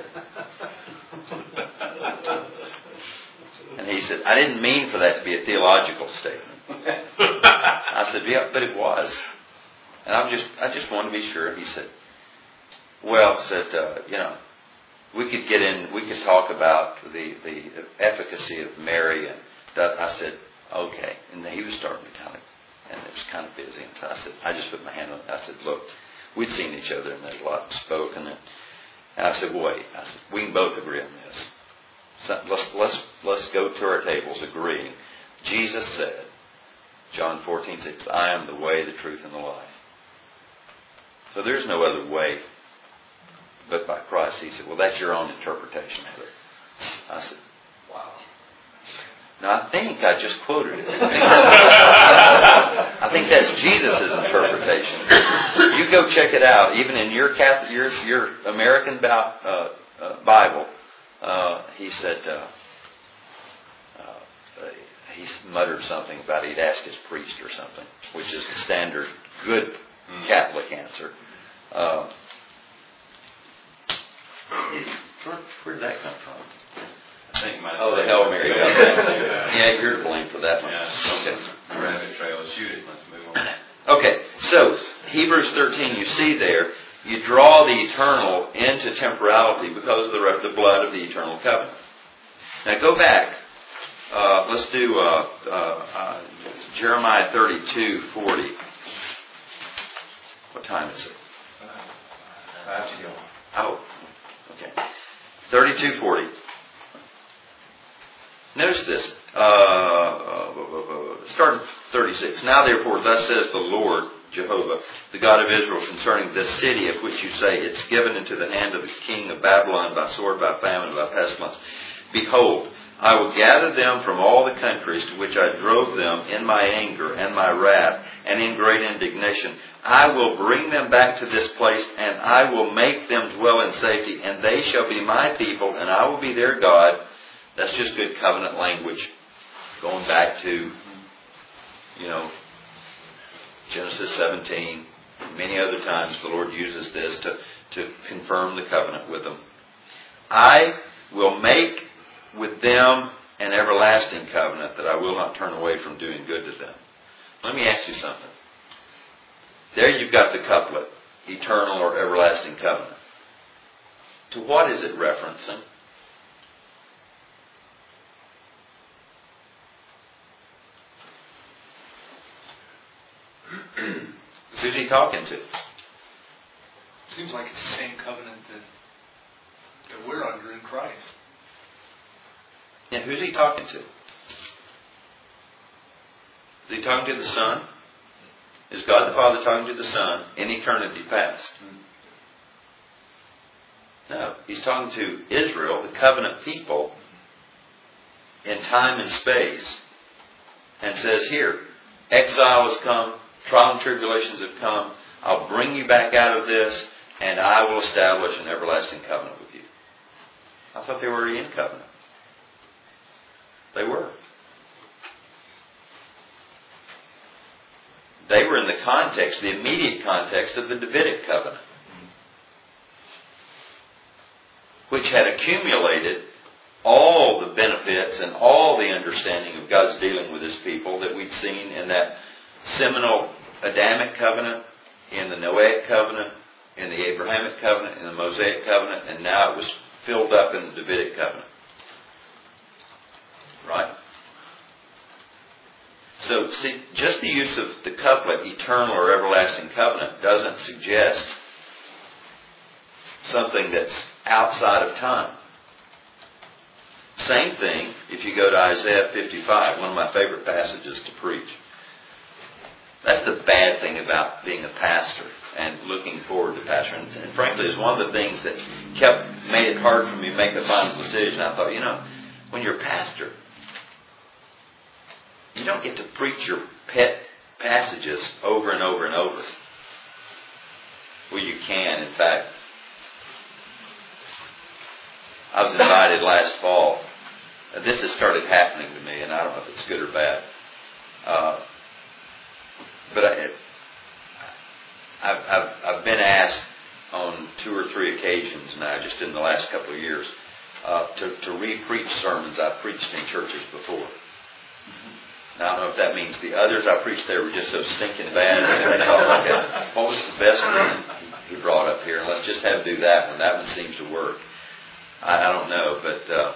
And he said, "I didn't mean for that to be a theological statement." I said, "Yeah, but it was." And I just wanted to be sure. He said, "Well," we could talk about the efficacy of Mary, and I said, "Okay." And he was starting to and it was kind of busy. And so I said, I just put my hand on it. I said, "Look, we'd seen each other and there's a lot spoken." And I said, "Wait." I said, "We can both agree on this. So let's go to our tables agreeing. Jesus said, John 14:6, I am the way, the truth, and the life. So there's no other way but by Christ." He said, "Well, that's your own interpretation of it." I said, "Wow." Now, I think I just quoted it. I think that's Jesus' interpretation. You go check it out. Even in your American Bible, he said, he muttered something about he'd ask his priest or something, which is the standard good Catholic answer. Where did that come from? I think the Hail Mary. Yeah, you're to blame for that one. Yeah. Okay. Rabbit trail. Shoot it. Let's move on. Okay, so Hebrews 13, you see there, you draw the eternal into temporality because of the blood of the eternal covenant. Now go back. Let's do Jeremiah 32:40. What time is it? 5 to go. Oh, okay. 32:40. Notice this. Starting 36. Now therefore, thus says the Lord, Jehovah, the God of Israel, concerning this city of which you say, it's given into the hand of the king of Babylon by sword, by famine, by pestilence. Behold, I will gather them from all the countries to which I drove them in my anger and my wrath and in great indignation. I will bring them back to this place, and I will make them dwell in safety, and they shall be my people, and I will be their God. That's just good covenant language. Going back to, Genesis 17. Many other times the Lord uses this to confirm the covenant with them. I will make with them an everlasting covenant that I will not turn away from doing good to them. Let me ask you something. There you've got the couplet, eternal or everlasting covenant. To what is it referencing? Who's he talking to? Seems like it's the same covenant that we're under in Christ. Yeah, who's he talking to? Is he talking to the Son? Is God the Father talking to the Son in eternity past? No, he's talking to Israel, the covenant people, in time and space, and says here, exile has come, trial and tribulations have come, I'll bring you back out of this, and I will establish an everlasting covenant with you. I thought they were already in covenant. They were. They were in the context, the immediate context of the Davidic covenant, which had accumulated all the benefits and all the understanding of God's dealing with His people that we'd seen in that seminal Adamic covenant, in the Noahic covenant, in the Abrahamic covenant, in the Mosaic covenant, and now it was filled up in the Davidic covenant. Right? So, see, just the use of the couplet, eternal or everlasting covenant, doesn't suggest something that's outside of time. Same thing if you go to Isaiah 55, one of my favorite passages to preach. That's the bad thing about being a pastor and looking forward to pastoring. And frankly, it's one of the things that made it hard for me to make a final decision. I thought, when you're a pastor, You don't get to preach your pet passages over and over and over. Well, you can, in fact. I was invited last fall. This has started happening to me, and I don't know if it's good or bad. But I've been asked on 2 or 3 occasions now, just in the last couple of years, to re-preach sermons I've preached in churches before. Now, I don't know if that means the others I preached there were just so stinking bad. And they thought, okay, what was the best one he brought up here? And let's just have him do that one. That one seems to work. I don't know, but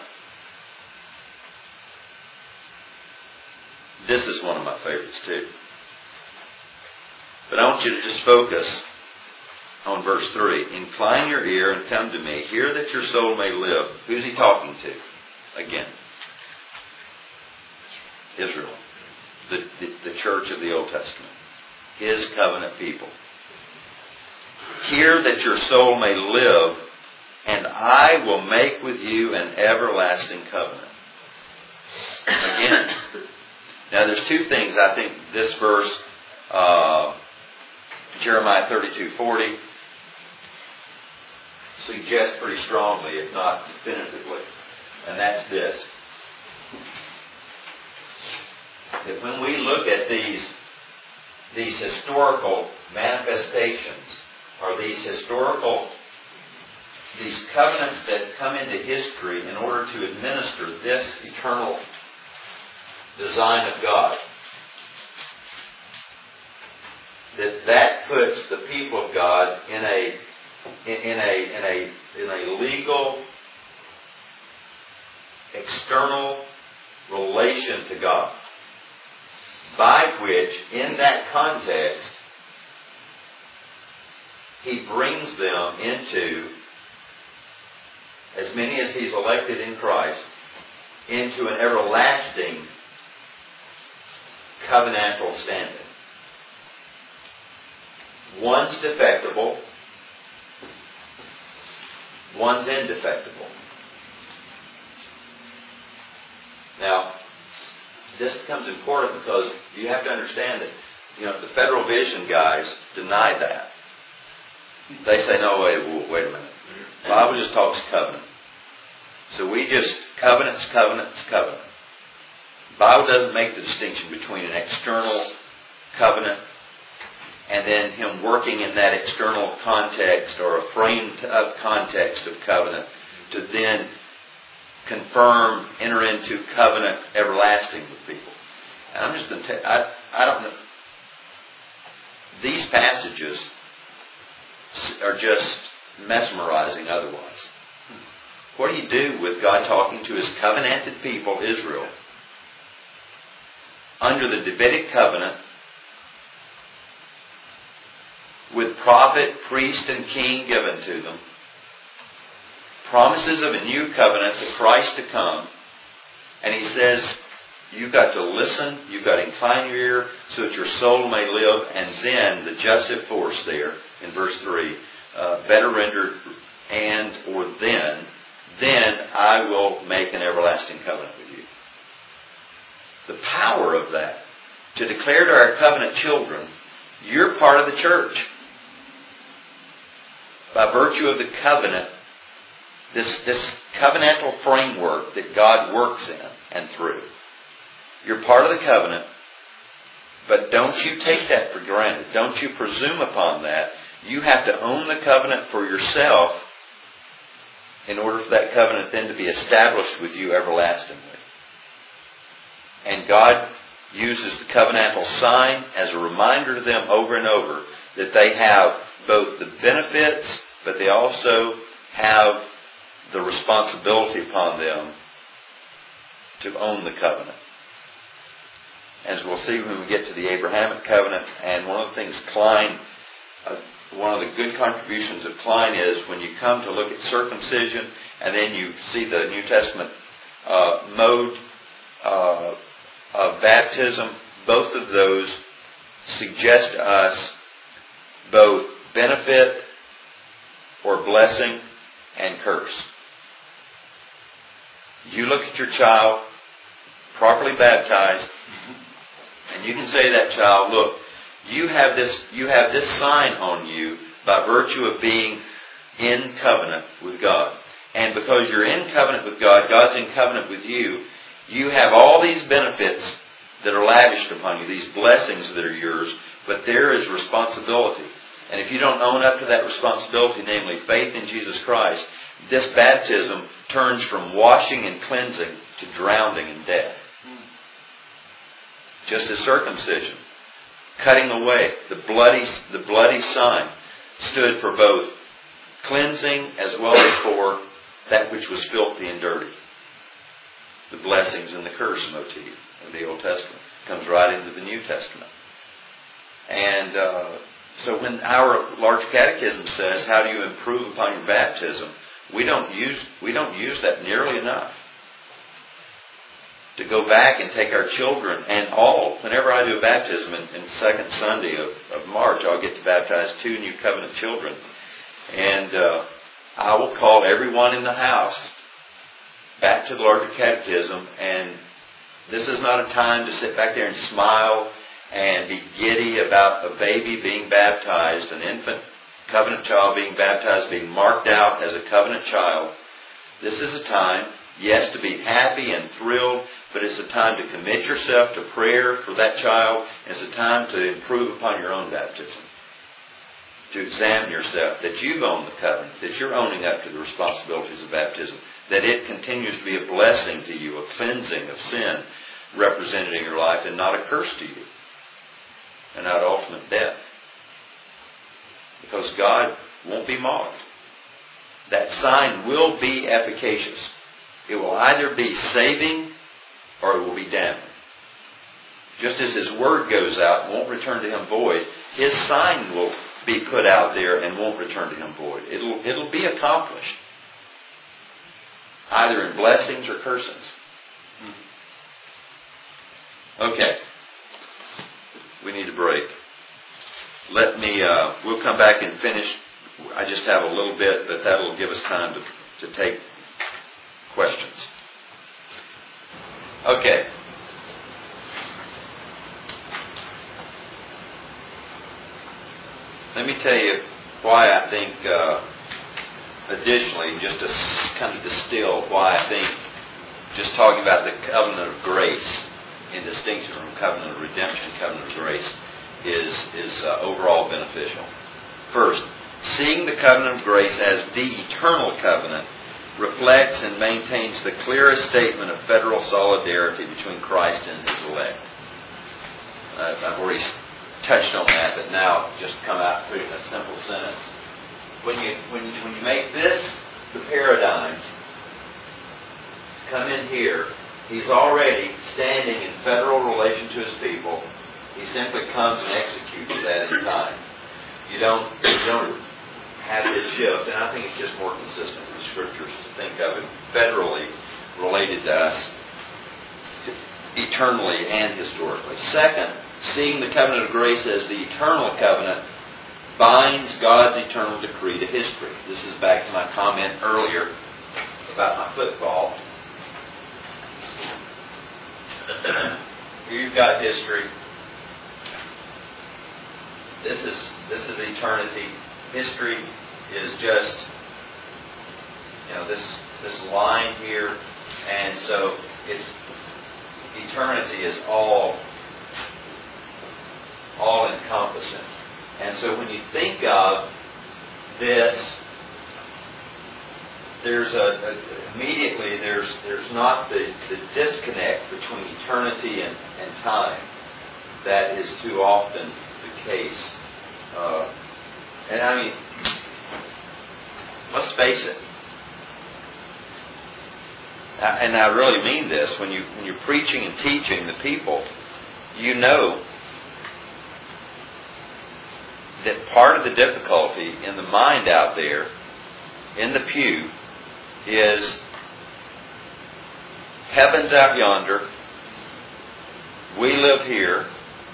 this is one of my favorites too. But I want you to just focus on verse 3. Incline your ear and come to me. Hear that your soul may live. Who's he talking to? Again, Israel. The church of the Old Testament. His covenant people. Hear that your soul may live, and I will make with you an everlasting covenant. Again. Now there's 2 things I think this verse, Jeremiah 32:40, suggests pretty strongly, if not definitively. And that's this. That when we look at these historical manifestations, or these covenants that come into history in order to administer this eternal design of God, that puts the people of God in a legal, external relation to God, by which, in that context, He brings them into, as many as He's elected in Christ, into an everlasting covenantal standing. One's defectible, one's indefectible. Now, this becomes important because you have to understand that, the Federal Vision guys deny that. They say, no, wait a minute. The Bible just talks covenant. So we just, covenant's covenant. The Bible doesn't make the distinction between an external covenant and then Him working in that external context or a framed up context of covenant to then confirm, enter into covenant everlasting with people. And I'm just going to tell you, I don't know. These passages are just mesmerizing otherwise. What do you do with God talking to His covenanted people, Israel, under the Davidic covenant, with prophet, priest, and king given to them, promises of a new covenant, the Christ to come, and He says, you've got to listen, you've got to incline your ear so that your soul may live, and then the jussive force there in verse 3, better rendered, and or then I will make an everlasting covenant with you. The power of that, to declare to our covenant children, you're part of the church. By virtue of the covenant, this covenantal framework that God works in and through. You're part of the covenant, but don't you take that for granted. Don't you presume upon that. You have to own the covenant for yourself in order for that covenant then to be established with you everlastingly. And God uses the covenantal sign as a reminder to them over and over that they have both the benefits, but they also have the responsibility upon them to own the covenant. As we'll see when we get to the Abrahamic covenant, and one of the things Klein, one of the good contributions of Klein is when you come to look at circumcision and then you see the New Testament mode of baptism, both of those suggest to us both benefit or blessing and curse. You look at your child properly baptized, And you can say to that child, look, you have this sign on you by virtue of being in covenant with God. And because you're in covenant with God, God's in covenant with you, you have all these benefits that are lavished upon you, these blessings that are yours, but there is responsibility. And if you don't own up to that responsibility, namely faith in Jesus Christ, this baptism turns from washing and cleansing to drowning in death. Just as circumcision, cutting away, the bloody sign, stood for both cleansing as well as for that which was filthy and dirty. The blessings and the curse motif of the Old Testament comes right into the New Testament. And so when our large catechism says, how do you improve upon your baptism, we don't use that nearly enough. To go back and take our children and whenever I do a baptism in second Sunday of March, I'll get to baptize 2 new covenant children. And I will call everyone in the house back to the larger catechism. And this is not a time to sit back there and smile and be giddy about a baby being baptized, an infant covenant child being baptized, being marked out as a covenant child. This is a time, yes, to be happy and thrilled, but it's a time to commit yourself to prayer for that child. It's a time to improve upon your own baptism. To examine yourself, that you've owned the covenant, that you're owning up to the responsibilities of baptism, that it continues to be a blessing to you, a cleansing of sin represented in your life, and not a curse to you, and not ultimate death. Because God won't be mocked. That sign will be efficacious. It will either be saving or it will be damning. Just as His Word goes out and won't return to Him void, His sign will be put out there and won't return to Him void. It'll be accomplished. Either in blessings or cursings. Okay. We need a break. We'll come back and finish. I just have a little bit, but that'll give us time to take questions. Okay. Let me tell you why I think, additionally, just to kind of distill why I think just talking about the covenant of grace in distinction from covenant of redemption, covenant of grace, is overall beneficial. First, seeing the covenant of grace as the eternal covenant reflects and maintains the clearest statement of federal solidarity between Christ and His elect. I've already touched on that, but now just come out and put it in a simple sentence. When you make this the paradigm, come in here, He's already standing in federal relation to His people. He simply comes and executes that in time. You don't have this shift, and I think it's just more consistent with the Scriptures to think of it federally related to us, eternally and historically. Second, seeing the covenant of grace as the eternal covenant binds God's eternal decree to history. This is back to my comment earlier about my football. Here you've got history. This is eternity. History is just, this line here, and so it's eternity is all encompassing. And so when you think of this, there's immediately there's not the disconnect between eternity and time that is too often the case. And I mean, let's face it. And I really mean this. When you're preaching and teaching the people, you know that part of the difficulty in the mind out there, in the pew, is heaven's out yonder, we live here,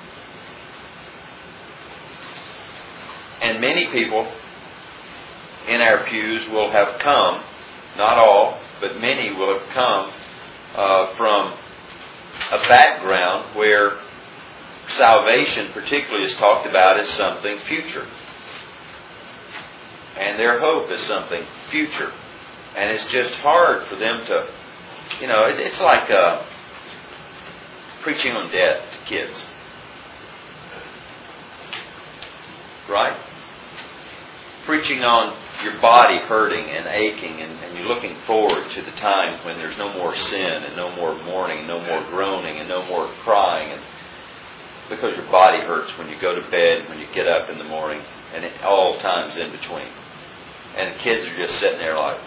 and many people in our pews will have come, not all, but many will have come from a background where salvation particularly is talked about as something future. And their hope is something future. And it's just hard for them to, it's like preaching on death to kids. Right? Preaching on your body hurting and aching, and you're looking forward to the time when there's no more sin and no more mourning, no more groaning and no more crying, and because your body hurts when you go to bed, when you get up in the morning, and at all times in between. And the kids are just sitting there like,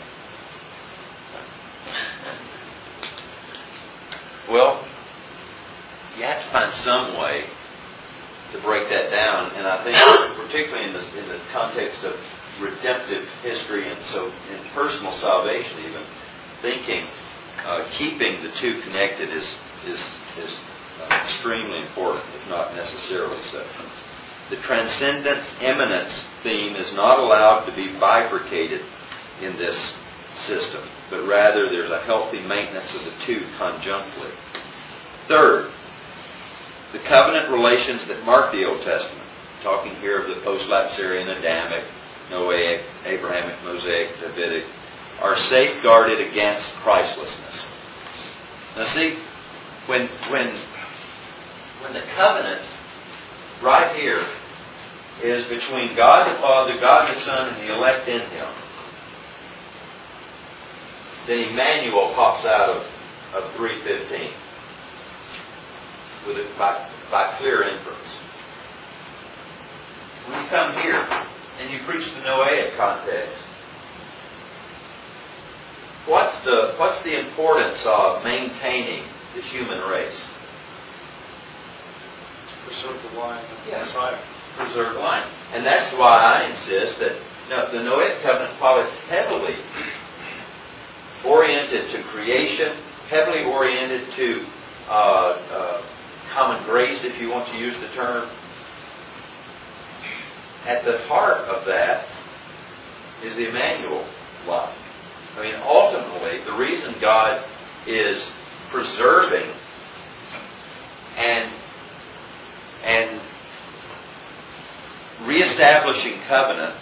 well, you have to find some way to break that down, and I think particularly in the context of redemptive history and so in personal salvation even, thinking, keeping the two connected is extremely important, if not necessarily so. The transcendence immanence theme is not allowed to be bifurcated in this system, but rather there's a healthy maintenance of the two conjunctly. Third, the covenant relations that mark the Old Testament, talking here of the post-Lapsarian, Adamic, Noahic, Abrahamic, Mosaic, Davidic, are safeguarded against Christlessness. Now see, when the covenant right here is between God the Father, God the Son, and the elect in Him, then Emmanuel pops out of 3:15 with it by clear inference. When you come here and you preach the Noahic context, what's the importance of maintaining the human race? Preserve the line of the Yes. Messiah. Preserve line. And that's why I insist that the Noahic covenant, while it's heavily oriented to creation, heavily oriented to common grace, if you want to use the term, at the heart of that is the Emmanuel line. I mean, ultimately, the reason God is preserving and reestablishing covenant,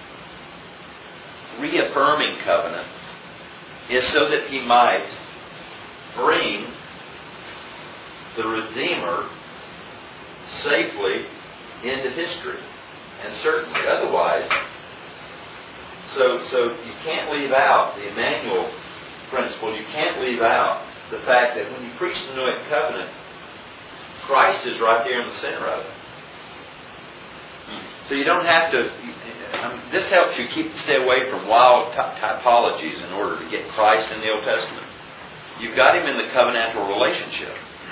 reaffirming covenant, is so that He might bring the Redeemer safely into history. And certainly otherwise, so you can't leave out the Emmanuel principle. You can't leave out the fact that when you preach the Noahic covenant, Christ is right there in the center of it. So you don't have to. This helps you stay away from wild typologies in order to get Christ in the Old Testament. You've got Him in the covenantal relationship.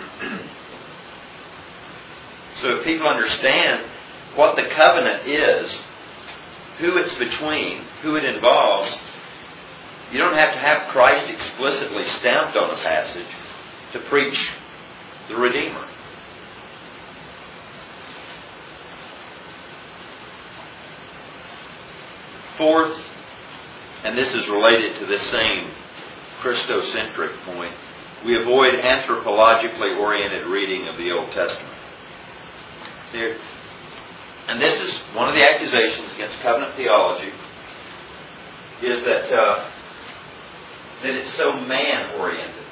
So if people understand what the covenant is, who it's between, who it involves, you don't have to have Christ explicitly stamped on a passage to preach the Redeemer. Fourth, and this is related to this same Christocentric point, we avoid anthropologically oriented reading of the Old Testament. Here, and this is one of the accusations against covenant theology, is that it's so man-oriented.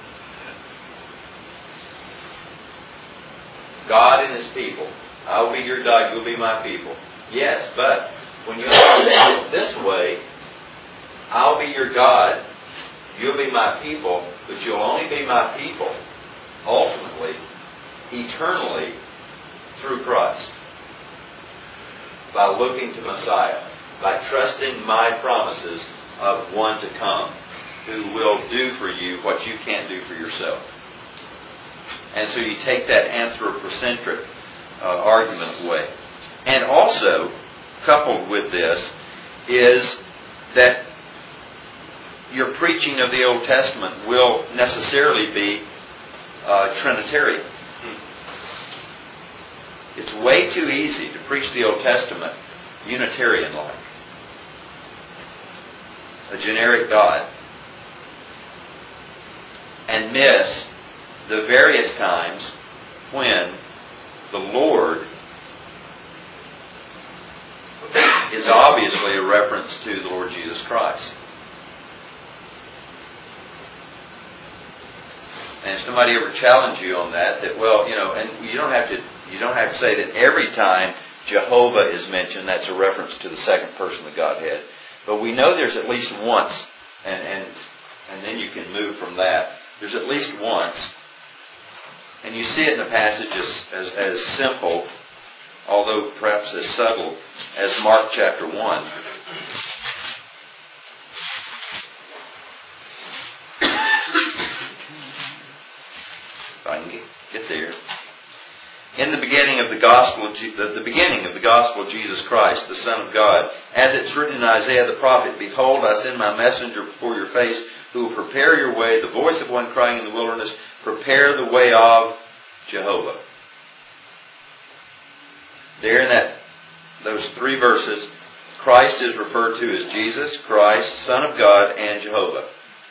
God and His people. I will be your God, you'll be my people. Yes, but when you understand it this way, I'll be your God, you'll be my people, but you'll only be my people, ultimately, eternally, through Christ. By looking to Messiah, by trusting my promises of one to come, who will do for you what you can't do for yourself. And so you take that anthropocentric argument away. And also, coupled with this, is that your preaching of the Old Testament will necessarily be Trinitarian. It's way too easy to preach the Old Testament Unitarian-like. A generic God. And miss the various times when the Lord is obviously a reference to the Lord Jesus Christ. And if somebody ever challenged you on that, well, and you don't have to say that every time Jehovah is mentioned, that's a reference to the second person of the Godhead. But we know there's at least once, and then you can move from that. There's at least once, and you see it in the passage as simple, although perhaps as subtle, as Mark chapter 1. If I can get there. In the beginning of the gospel, the beginning of the gospel of Jesus Christ, the Son of God, as it's written in Isaiah the prophet, "Behold, I send my messenger before your face, who will prepare your way, the voice of one crying in the wilderness, prepare the way of Jehovah." There in those three verses, Christ is referred to as Jesus, Christ, Son of God, and Jehovah.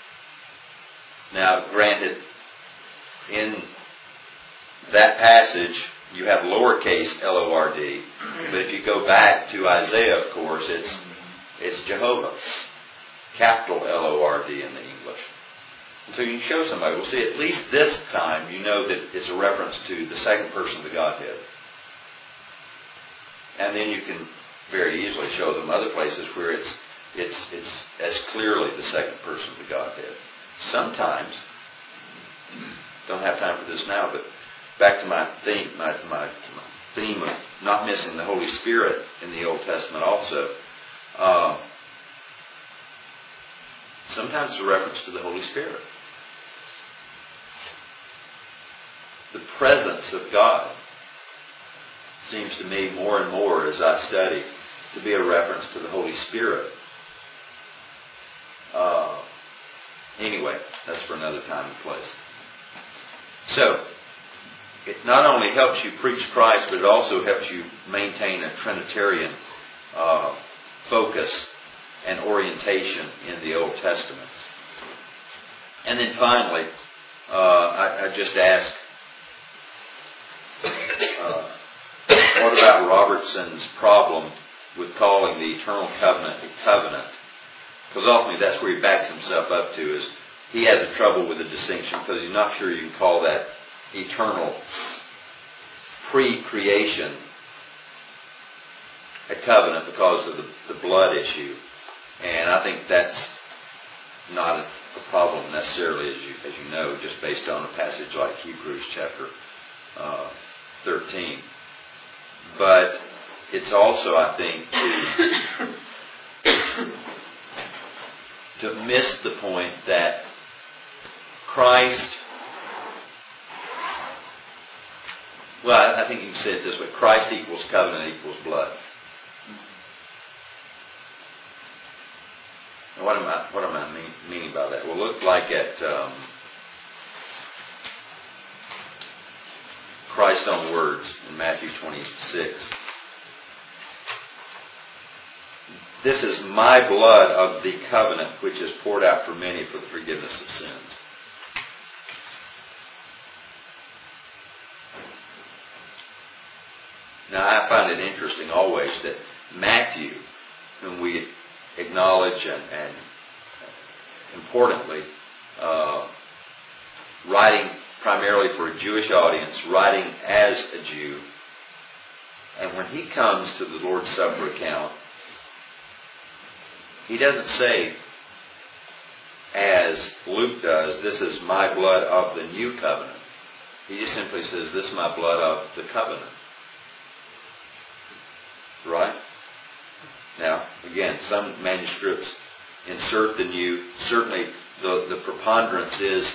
Now, granted, in that passage, you have lowercase L-O-R-D. But if you go back to Isaiah, of course, it's Jehovah. Capital L-O-R-D in the English. And so you can show somebody, well, see, at least this time, you know that it's a reference to the second person of the Godhead. And then you can very easily show them other places where it's as clearly the second person of the Godhead. Sometimes, don't have time for this now, but back to my theme of not missing the Holy Spirit in the Old Testament also. Sometimes it's a reference to the Holy Spirit. The presence of God seems to me more and more as I study to be a reference to the Holy Spirit. Anyway, that's for another time and place. So, it not only helps you preach Christ, but it also helps you maintain a Trinitarian focus and orientation in the Old Testament. And then finally, I just ask, what about Robertson's problem with calling the eternal covenant a covenant? Because ultimately that's where he backs himself up to, is he has a trouble with the distinction because he's not sure you can call that eternal pre-creation a covenant because of the blood issue. And I think that's not a problem necessarily, as you know, just based on a passage like Hebrews chapter 13. But it's also, I think, to miss the point that Christ, well, I think you can say it this way: Christ equals covenant equals blood. And what am I meaning by that? Well, look like at Christ's own words in Matthew 26. "This is my blood of the covenant, which is poured out for many for the forgiveness of sins." Now, I find it interesting always that Matthew, whom we acknowledge and importantly, writing primarily for a Jewish audience, writing as a Jew, and when he comes to the Lord's Supper account, he doesn't say, as Luke does, "This is my blood of the new covenant." He just simply says, "This is my blood of the covenant." Right? Now, again, some manuscripts insert the new. Certainly, the preponderance is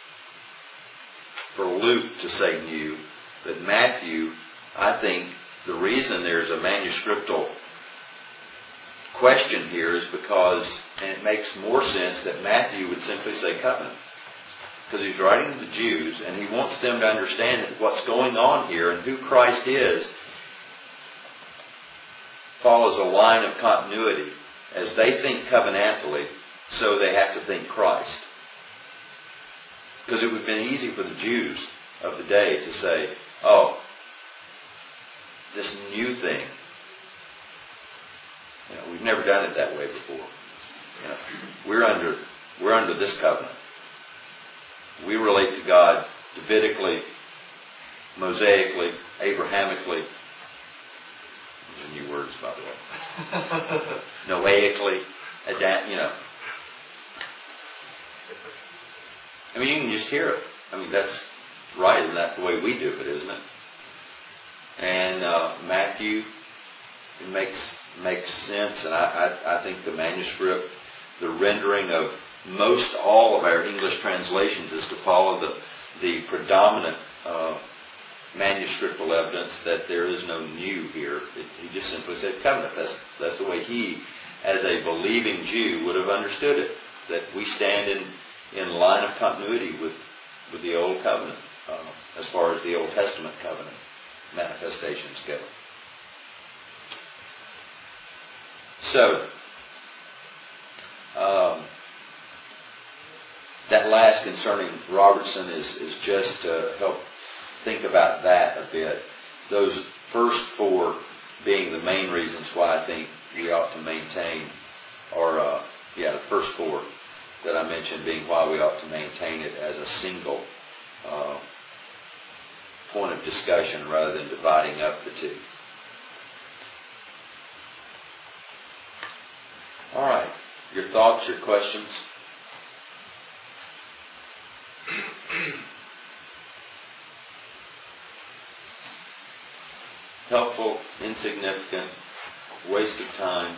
for Luke to say new. But Matthew, I think the reason there's a manuscriptal question here is because, and it makes more sense that Matthew would simply say covenant. Because he's writing to the Jews and he wants them to understand that what's going on here and who Christ is follows a line of continuity. As they think covenantally, so they have to think Christ. Because it would have been easy for the Jews of the day to say, "Oh, this new thing. We've never done it that way before. We're under this covenant. We relate to God Davidically, Mosaically, Abrahamically. Those are new words, by the way. Noahically, you can just hear it. That's right, and that's the way we do it, isn't it? And Matthew, it makes sense, and I think the manuscript, the rendering of most all of our English translations is to follow the predominant manuscriptal evidence that there is no new here. He just simply said covenant. That's the way he, as a believing Jew, would have understood it. That we stand in line of continuity with the Old Covenant, as far as the Old Testament covenant manifestations go. So, that last concerning Robertson is just to help think about that a bit. Those first four being the main reasons why I think we ought to maintain, or the first four that I mentioned being why we ought to maintain it as a single point of discussion rather than dividing up the two. All right. Your thoughts, your questions? Helpful, insignificant, waste of time.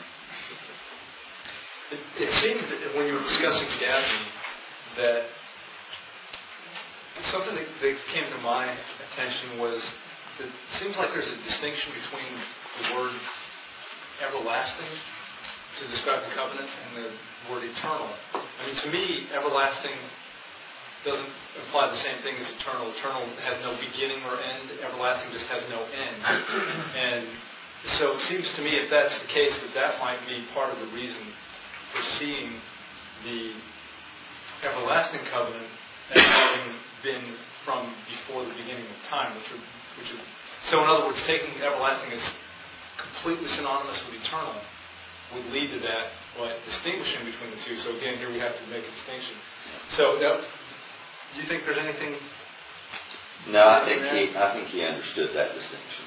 It seemed that when you were discussing Dabney that something that came to my attention was that it seems like there's a distinction between the word everlasting to describe the covenant and the word eternal. To me, everlasting doesn't imply the same thing as eternal. Eternal has no beginning or end. Everlasting just has no end. And so it seems to me, if that's the case, that might be part of the reason for seeing the everlasting covenant as having been from before the beginning of time, so in other words, taking everlasting as completely synonymous with eternal would lead to that, distinguishing between the two. So again, here we have to make a distinction. So, do you think there's anything? No, I think he understood that distinction.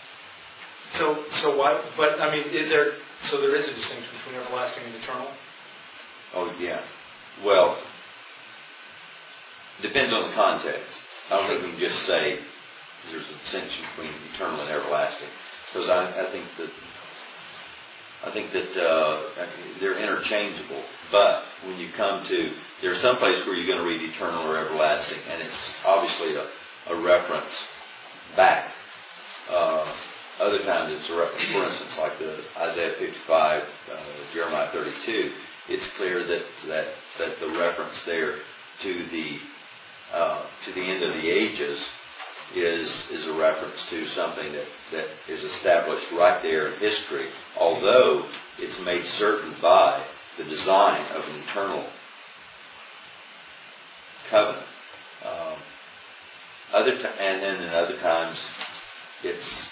So why? But is there? So there is a distinction between everlasting and eternal. Oh yeah. Well, depends on the context. I don't think we can just say there's a distinction between eternal and everlasting, because I think that they're interchangeable. But when you come to, there's some place where you're going to read eternal or everlasting, and it's obviously a reference back. Other times it's a reference, for instance, like the Isaiah 55, Jeremiah 32. It's clear that the reference there to the end of the ages is a reference to something that is established right there in history, although it's made certain by the design of an eternal covenant. And then in other times, it's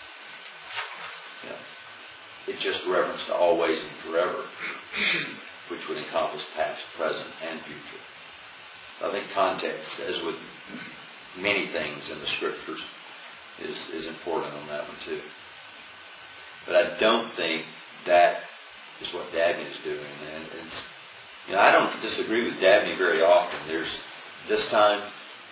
just reference to always and forever, which would encompass past, present, and future. I think context, as with many things in the Scriptures, is important on that one too. But I don't think that is what Dabney is doing. And it's, I don't disagree with Dabney very often. There's this time,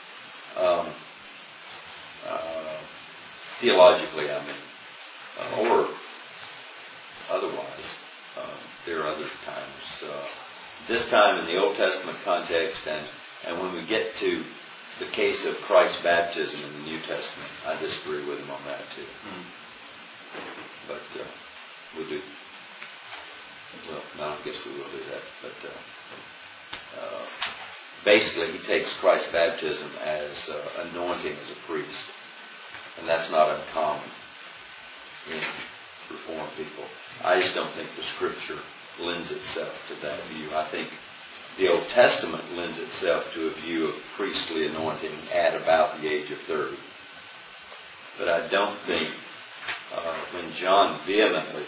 theologically, or otherwise, there are other times. This time in the Old Testament context, and when we get to the case of Christ's baptism in the New Testament, I disagree with him on that too. But we'll do. Well, no, I guess we will do that. But basically, he takes Christ's baptism as anointing as a priest, and that's not uncommon in Reformed people. I just don't think the Scripture lends itself to that view. I think the Old Testament lends itself to a view of priestly anointing at about the age of 30. But I don't think when John vehemently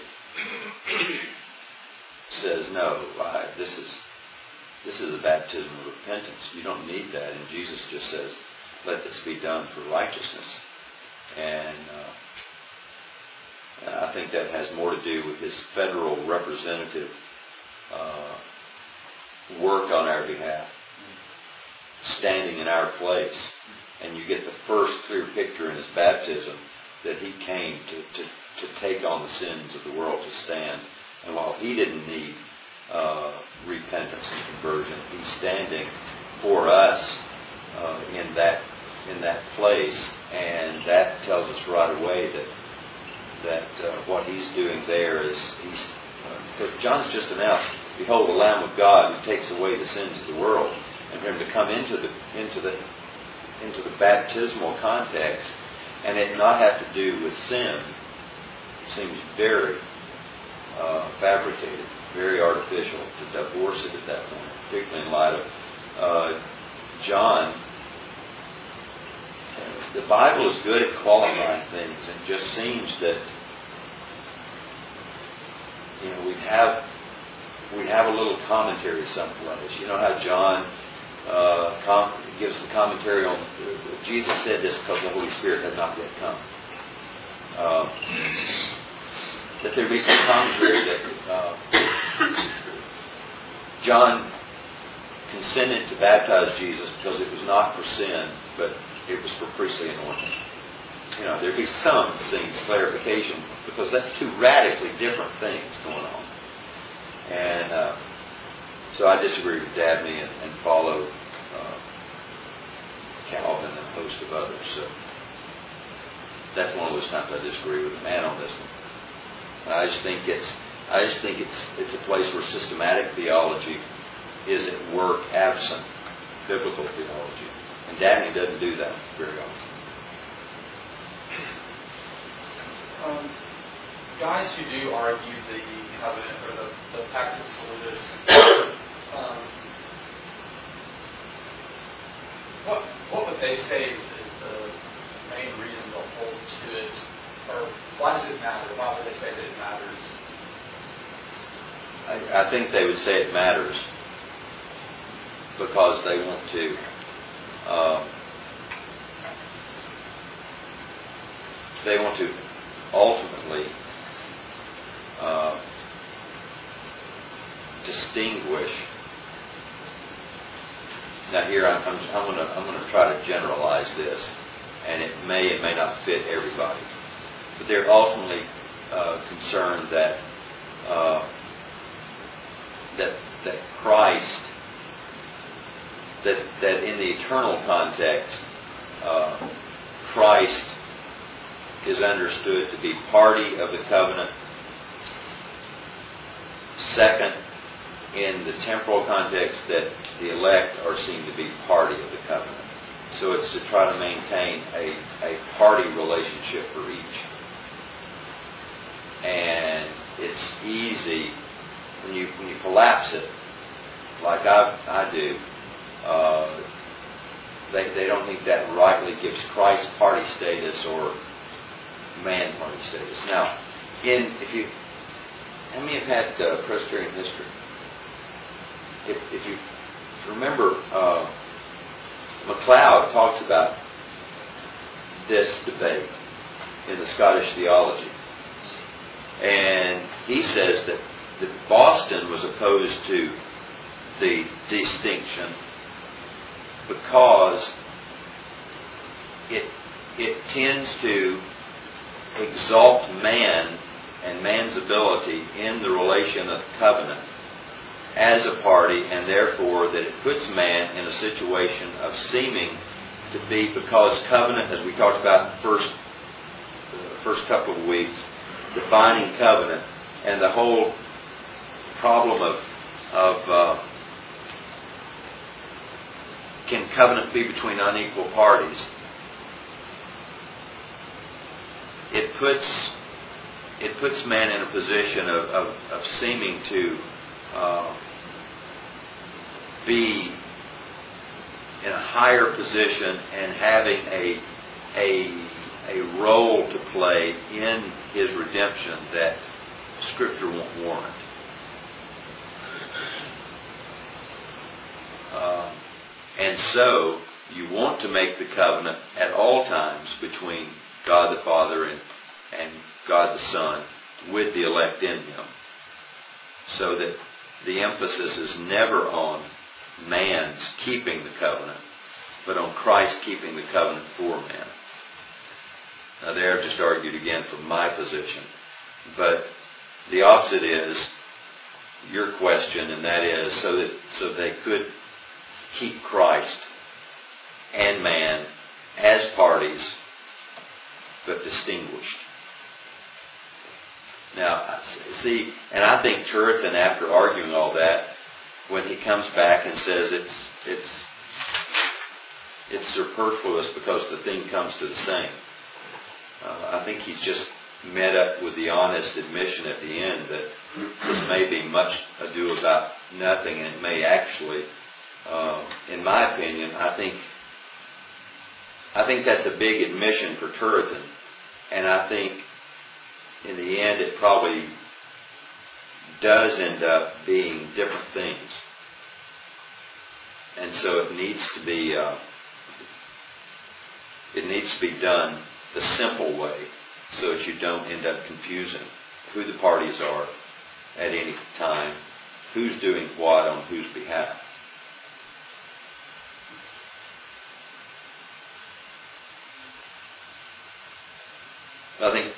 says, no, this is a baptism of repentance. You don't need that. And Jesus just says, let this be done for righteousness. And I think that has more to do with his federal representative work on our behalf, standing in our place. And you get the first clear picture in his baptism that he came to take on the sins of the world, to stand. And while he didn't need repentance and conversion, he's standing for us in that place, and that tells us right away that what he's doing there is John's just announced, "Behold, the Lamb of God who takes away the sins of the world," and for him to come into the baptismal context and it not have to do with sin seems very fabricated, very artificial to divorce it at that point, particularly in light of John. The Bible is good at qualifying things, and it just seems that we'd have a little commentary someplace. You know how John gives the commentary on Jesus said this because the Holy Spirit had not yet come. That there be some commentary that John consented to baptize Jesus because it was not for sin, but it was for priestly anointing. There'd be some, it seems, clarification, because that's two radically different things going on. And so I disagree with Dabney and follow Calvin and a host of others. So that's one of those times I disagree with the man on this one. And I just think it's a place where systematic theology is at work absent biblical theology. And Dabney doesn't do that very often. Guys who do argue the covenant or the Pactus Salutis, what would they say is the main reason they'll hold to it? Or why does it matter? Why would they say that it matters? I think they would say it matters because they want to ultimately distinguish. Now here I'm going to try to generalize this, and it may not fit everybody, but they're ultimately concerned that Christ, that in the eternal context, Christ is understood to be party of the covenant. Second, in the temporal context, that the elect are seen to be party of the covenant. So it's to try to maintain a party relationship for each. And it's easy when you collapse it, like I do. They don't think that rightly gives Christ party status or man party status. Now, how many have had Presbyterian history? If you remember, MacLeod talks about this debate in the Scottish Theology, and he says that Boston was opposed to the distinction because it tends to exalt man and man's ability in the relation of covenant as a party, and therefore that it puts man in a situation of seeming to be, because covenant, as we talked about the first couple of weeks, defining covenant, and the whole problem of can covenant be between unequal parties? It puts man in a position of seeming to be in a higher position and having a a role to play in His redemption that Scripture won't warrant. And so, you want to make the covenant at all times between God the Father and God the Son with the elect in Him, so that the emphasis is never on man's keeping the covenant, but on Christ keeping the covenant for man. Now there I've just argued again from my position, but the opposite is your question, and that is so they could keep Christ and man as parties, but distinguished. Now, see, and I think Turretin, after arguing all that, when he comes back and says it's superfluous because the thing comes to the same, I think he's just met up with the honest admission at the end that this may be much ado about nothing, and it may actually, in my opinion, I think that's a big admission for Turretin, and I think in the end it probably does end up being different things. And so it needs to be done the simple way, so that you don't end up confusing who the parties are at any time, who's doing what on whose behalf. I think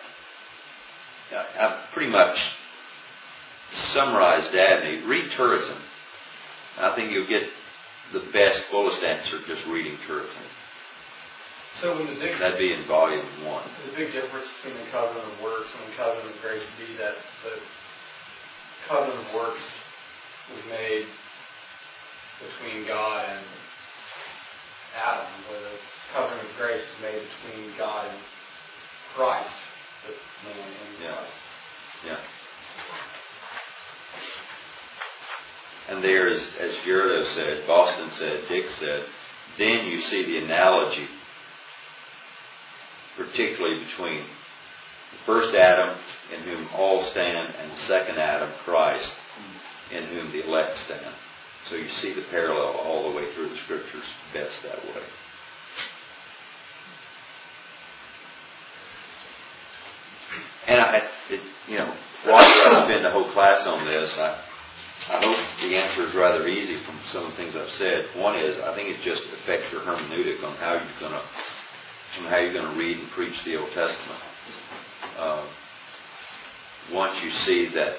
I've pretty much summarized Dabney. Read Turretin. I think you'll get the best, fullest answer just reading Turretin. So that'd be in volume 1. The big difference between the covenant of works and the covenant of grace would be that the covenant of works was made between God and Adam, where the covenant of grace was made between God and Christ, the man in Christ. Yeah. And there, as Gerardo said, Boston said, Dick said, then you see the analogy, particularly between the first Adam, in whom all stand, and the second Adam, Christ, in whom the elect stand. So you see the parallel all the way through the Scriptures best that way. And while I spend the whole class on this, I hope the answer is rather easy from some of the things I've said. One is, I think it just affects your hermeneutic on how you're going to read and preach the Old Testament. Once you see that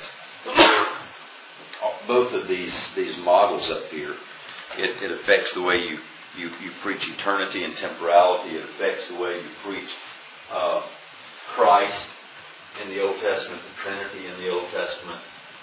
both of these models up here, it affects the way you preach eternity and temporality. It affects the way you preach Christ in the Old Testament, the Trinity in the Old Testament.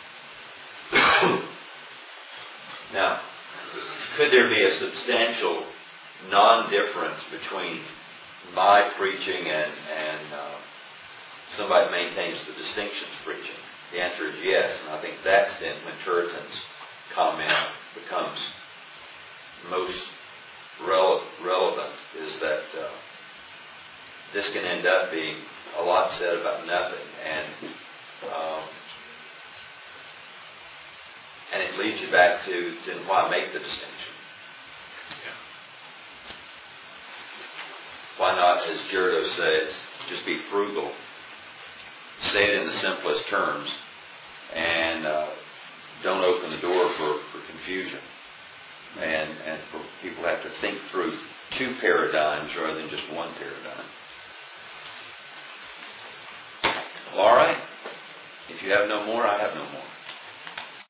Now, could there be a substantial non-difference between my preaching and somebody maintains the distinctions preaching? The answer is yes, and I think that's then when Turretin's comment becomes most relevant, is that this can end up being a lot said about nothing, and it leads you back to then why make the distinction? Why not, as Gerardo says, just be frugal, say it in the simplest terms, and don't open the door for confusion, and for people to have to think through two paradigms rather than just one paradigm. Well, all right. If you have no more, I have no more.